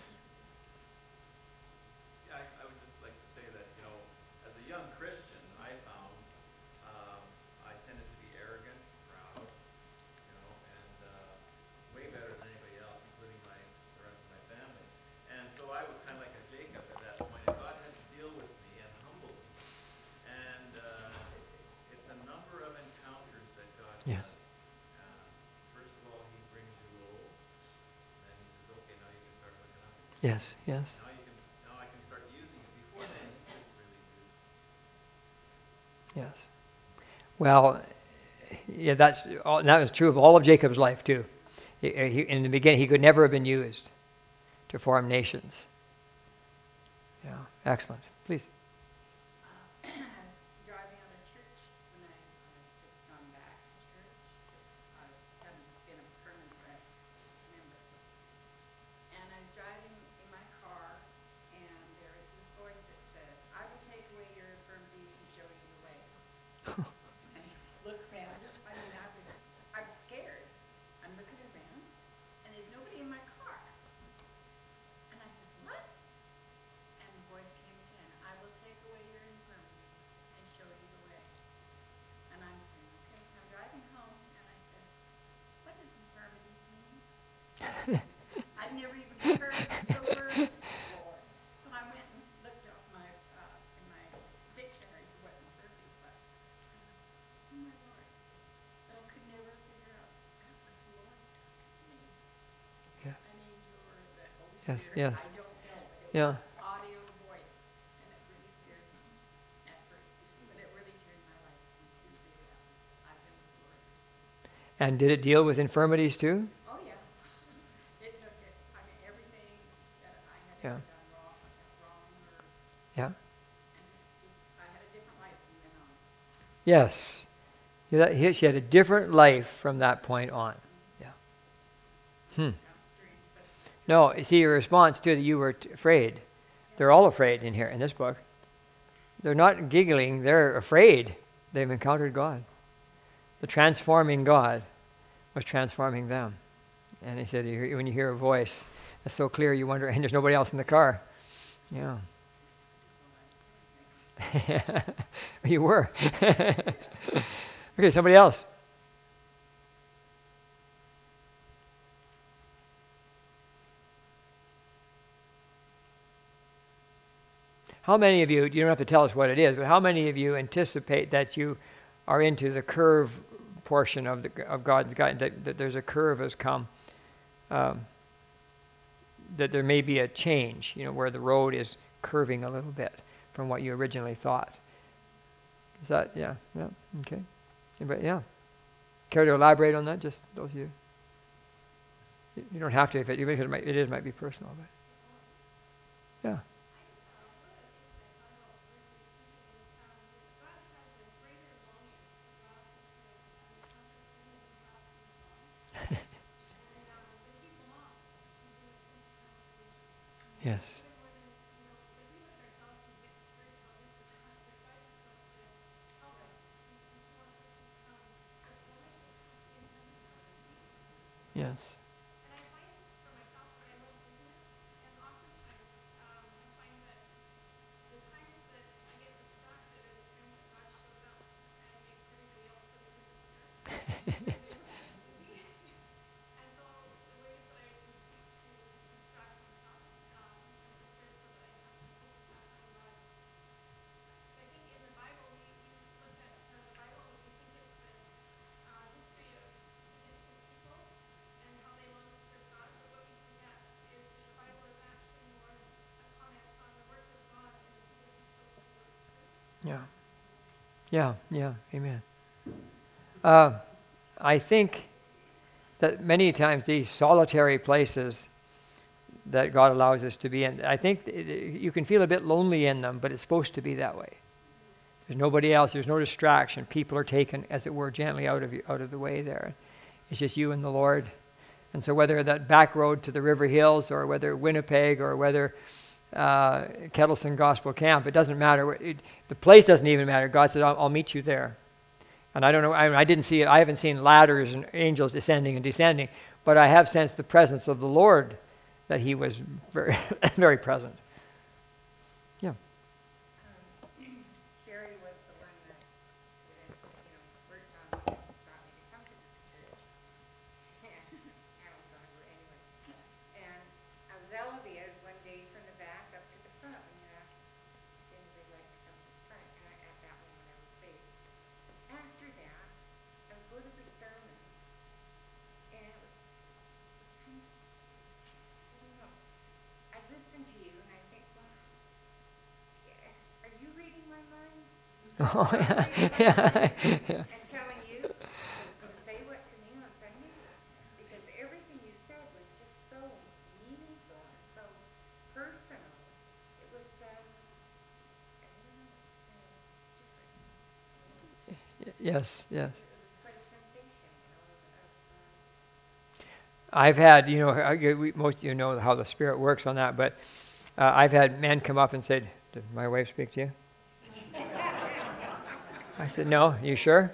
I, I would just like to say that, you know, as a young Christian, I found um, I tended to be arrogant, proud, you know, and uh, way better than anybody else, including my the rest of my family. And so I was kind of like a Jacob at that point, and God had to deal with me and humble me. And uh, it, it's a number of encounters that God Yes. does. Uh, first of all, He brings you low, and then He says, okay, now you can start looking up. Yes, yes. Now you can, now I can start using it. Before then, you couldn't really use it. Yes. Well, yeah, that's all, that was true of all of Jacob's life too. He, he, in the beginning, he could never have been used to form nations. Yeah, excellent. Please. Uh, I was driving out of church when I, I just gone back to church. I haven't been a permanent rec member. And I was driving in my car, and there was this voice that said, I will take away your infirmities and show you the way. I'd never even heard the word Lord. So I went and looked up my, uh, in my dictionary for what infirmity was. Oh my Lord. But I could never figure out, that was the Lord talking to me. Yeah. An angel or the Holy Yes, Spirit, yes. I don't know. But it Yeah. was an audio voice, and it really scared me at first. But it really turned my life completely around. I've been with the Lord ever since. And did it deal with infirmities too? Oh, yeah. It took it, I mean, everything that I had Yeah. ever done wrong, wrong or, Yeah. and it's just, I had a different life from then on. Yes. Yeah, that- he- She had a different life from that point on. Yeah. Hmm. Sounds strange, but No, you see, your response to that you were t- afraid. They're all afraid in here, in this book. They're not giggling, they're afraid. They've encountered God. The transforming God was transforming them. And he said, you hear- when you hear a voice that's so clear, you wonder, and there's nobody else in the car. Yeah. You were. Okay, somebody else. How many of you, you don't have to tell us what it is, but how many of you anticipate that you are into the curve portion of the of God's guide, that, that there's a curve has come, um, that there may be a change, you know, where the road is curving a little bit from what you originally thought. Is that, yeah, yeah, okay. Anybody, yeah. Care to elaborate on that, just those of you? You you don't have to, if it, even if it, might, it is, might be personal, but, yeah. Yes. Yes. And I find for myself when I run a business, and oftentimes um, I find that the times that I get distracted are the times that God shows up and makes everybody else look disappear. Everybody else gets busy. And so the ways that I would seek to distract myself um, is the prayer so that I have to focus back on God. I think in the Bible, we, we look at uh, the Bible and we think it's the uh, history of significant people and how they long to serve God, but what we forget is that the Bible is actually more a comment on the work of God and the people He chose to work through. Yeah. Yeah, yeah, amen. Uh, I think that many times these solitary places that God allows us to be in, I think it, it- you can feel a bit lonely in them, but it's supposed to be that way. There's nobody else, there's no distraction. People are taken, as it were, gently out of you, out of the way there. It's just you and the Lord. And so whether that back road to the River Hills or whether Winnipeg or whether uh, Kettleson Gospel Camp, it doesn't matter. It, the place doesn't even matter. God said, I'll, I'll meet you there. And I don't know, I, I didn't see it. I haven't seen ladders and angels descending and descending, but I have sensed the presence of the Lord, that he was very, very present. Yeah. Um, Sherry was the one that, that, you know, worked on me and got me to come to this church. And I was on her anyway. And I was elevated one day from the back up to the front when you asked if anybody liked to come to the front. And I, at that moment I was saved. After that, I would go to the sermons, and it was, it was kind of, I don't know. I'd listen to you and I think, well, yeah, are you reading my mind? Oh, Am I yeah. reading my Yeah. mind and telling you to say what to me on Sundays? Because everything you said was just so meaningful and so personal. It was, um, I don't know, it was kind of different. Yes, yes. It was quite a sensation, you know, of, of um, I've had, you know, I- you- we- most of you know how the Spirit works on that, but uh, I've had men come up and said, did my wife speak to you? I said, no, you sure?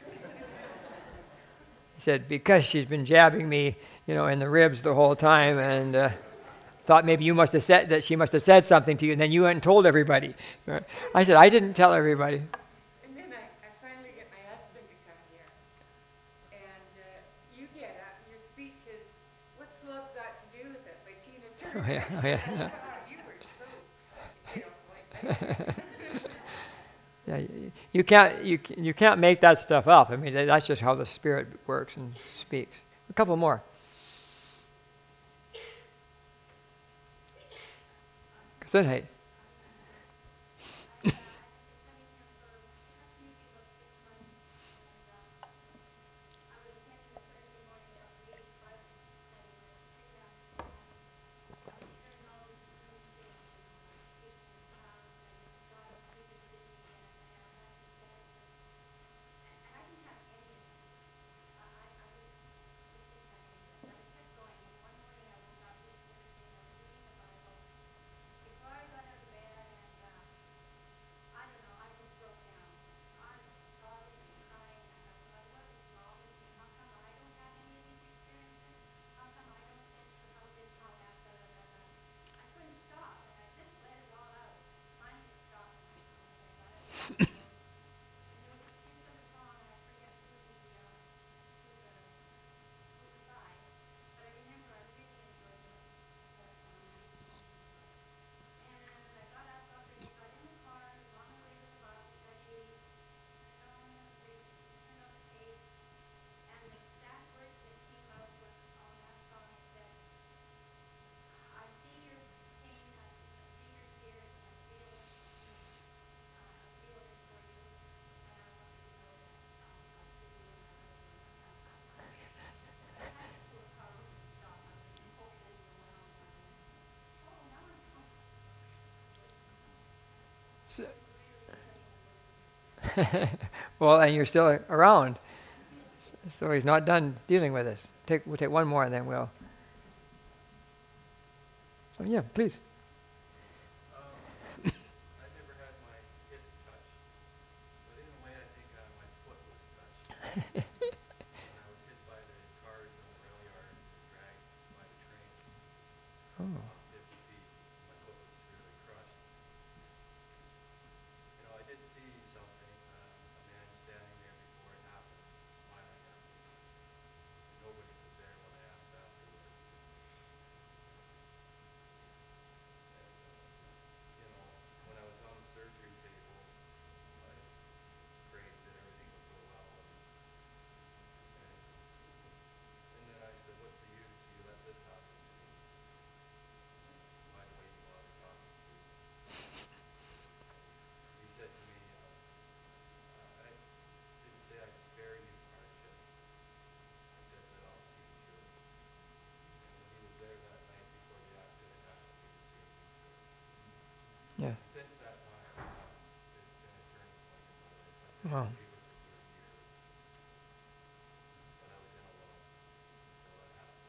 He said, because she's been jabbing me, you know, in the ribs the whole time, and uh, thought maybe you must have said that she must have said something to you, and then you went and told everybody. I said, I didn't tell everybody. And then I, I finally get my husband to come here. And uh, you get up, and your speech is, what's love got Oh, yeah, oh, yeah. You were so, you know, like, Yeah, you, you can't you you can't make that stuff up. I mean, that's just how the Spirit works and speaks. A couple more. Gesundheit. Well, and you're still around, so he's not done dealing with us. Take we'll take one more, and then we'll. Oh yeah, please. Um, I've never had my hip touched, but in a way, I think uh, my foot was touched. When I was hit by the cars on the rail yard and dragged by the train, Oh. fifty feet, my foot was severely crushed. You know, I did see something, uh, a man standing there before it happened, smiling at me. Nobody was there when I asked afterwards. And, uh, you know, when I was on the surgery table, I prayed that everything would go well. And, and then I said, what's the use? You let this happen to me. Why do I even bother talking to you? He said to me, uh, I didn't say I'd spare you hardship. I said that I'll see you through it. And when he was there that night before the accident happened, he was seeing me through it. Yeah. Since that time, uh, it's been a turning point in my life. I've been Wow. a believer for thirty years, but I was in a lull until that happened.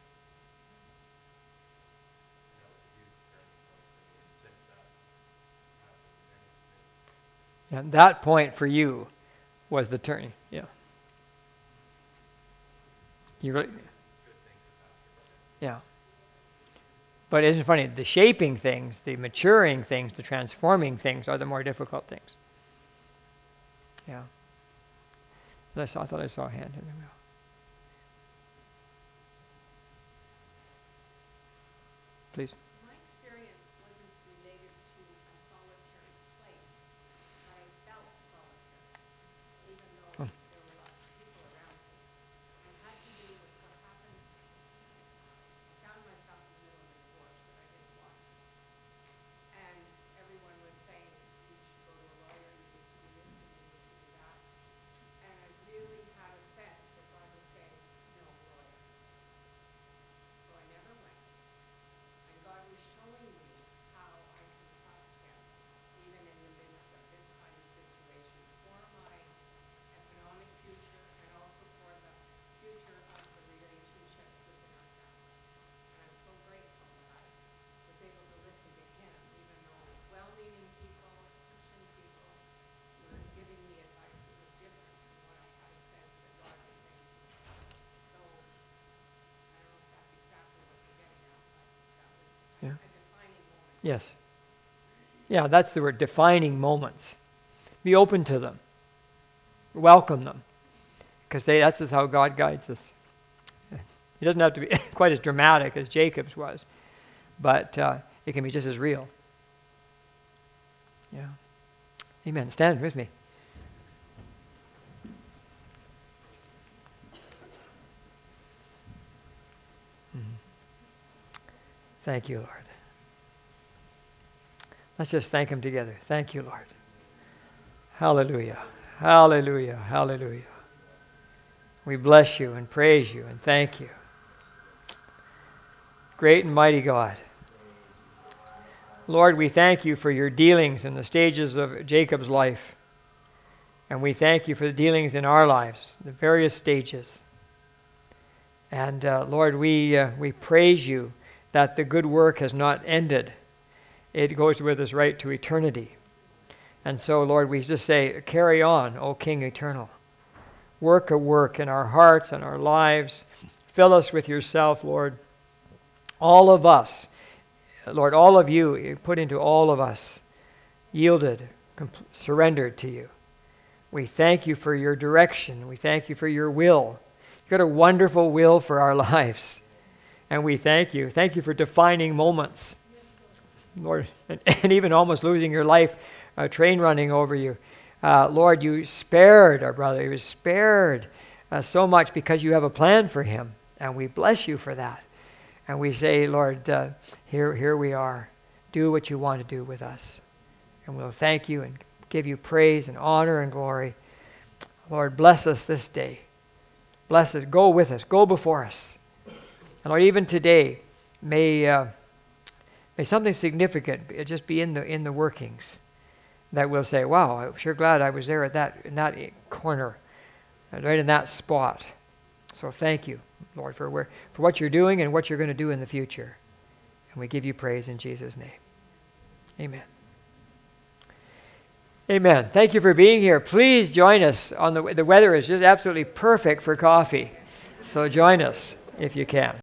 And that was a huge turning point for me. And since that happened, many, many Yeah, that point for you was the turning. Yeah. You really, good things have happened since. yeah. But isn't it funny? The shaping things, the maturing things, the transforming things are the more difficult things. Yeah. And I saw. I thought I saw a hand in the middle. Please. My experience wasn't related to a solitary place, but I felt solitary, even though Oh. there were lots of people around me. And it had to do with what happened. I found myself in the middle of a divorce that I didn't want. And everyone was saying, you should go to a lawyer, you need to do this, and you need to do that. And I really had a sense that God was saying, no lawyer. So I never went. And God was showing me how I can trust Him, even in the midst of this kind of situation, for my economic future and also for the future of the relationships within our family. And I'm so grateful that I was able to listen to Him, even though well-meaning people, Christian people, were giving me advice that was different from what I had a sense that God was saying to me. So, I don't know if that's exactly what you're getting at, but that was Yeah. a defining moment. Yes. Yeah, that's the word, defining moments. Be open to them. Welcome them. Because that's just how God guides us. He doesn't have to be quite as dramatic as Jacob's was. but uh, it can be just as real. Yeah. Amen. Stand with me. Mm-hmm. Thank you, Lord. Let's just thank him together. Thank you, Lord. Hallelujah. Hallelujah. Hallelujah. We bless you and praise you and thank you. Great and mighty God. Lord, we thank you for your dealings in the stages of Jacob's life. And we thank you for the dealings in our lives, the various stages. And uh, Lord, we, uh, we praise you that the good work has not ended. It goes with us right to eternity. And so, Lord, we just say, carry on, O King eternal. Work a work in our hearts and our lives. Fill us with yourself, Lord. All of us, Lord, all of you, you put into all of us, yielded, comp- surrendered to you. We thank you for your direction. We thank you for your will. You've got a wonderful will for our lives. And we thank you. Thank you for defining moments, Lord, and, and even almost losing your life, a train running over you. Uh, Lord, you spared our brother. He was spared uh, so much because you have a plan for him. And we bless you for that. And we say, Lord, uh, here, here we are. Do what you want to do with us. And we'll thank you and give you praise and honor and glory. Lord, bless us this day. Bless us. Go with us. Go before us. And Lord, even today, may uh, may something significant just be in the in the workings that we'll say, wow, I'm sure glad I was there at that in that corner, right in that spot. So thank you, Lord, for where for what you're doing and what you're going to do in the future. And we give you praise in Jesus' name. Amen. Amen. Thank you for being here. Please join us on the the weather is just absolutely perfect for coffee. So join us if you can.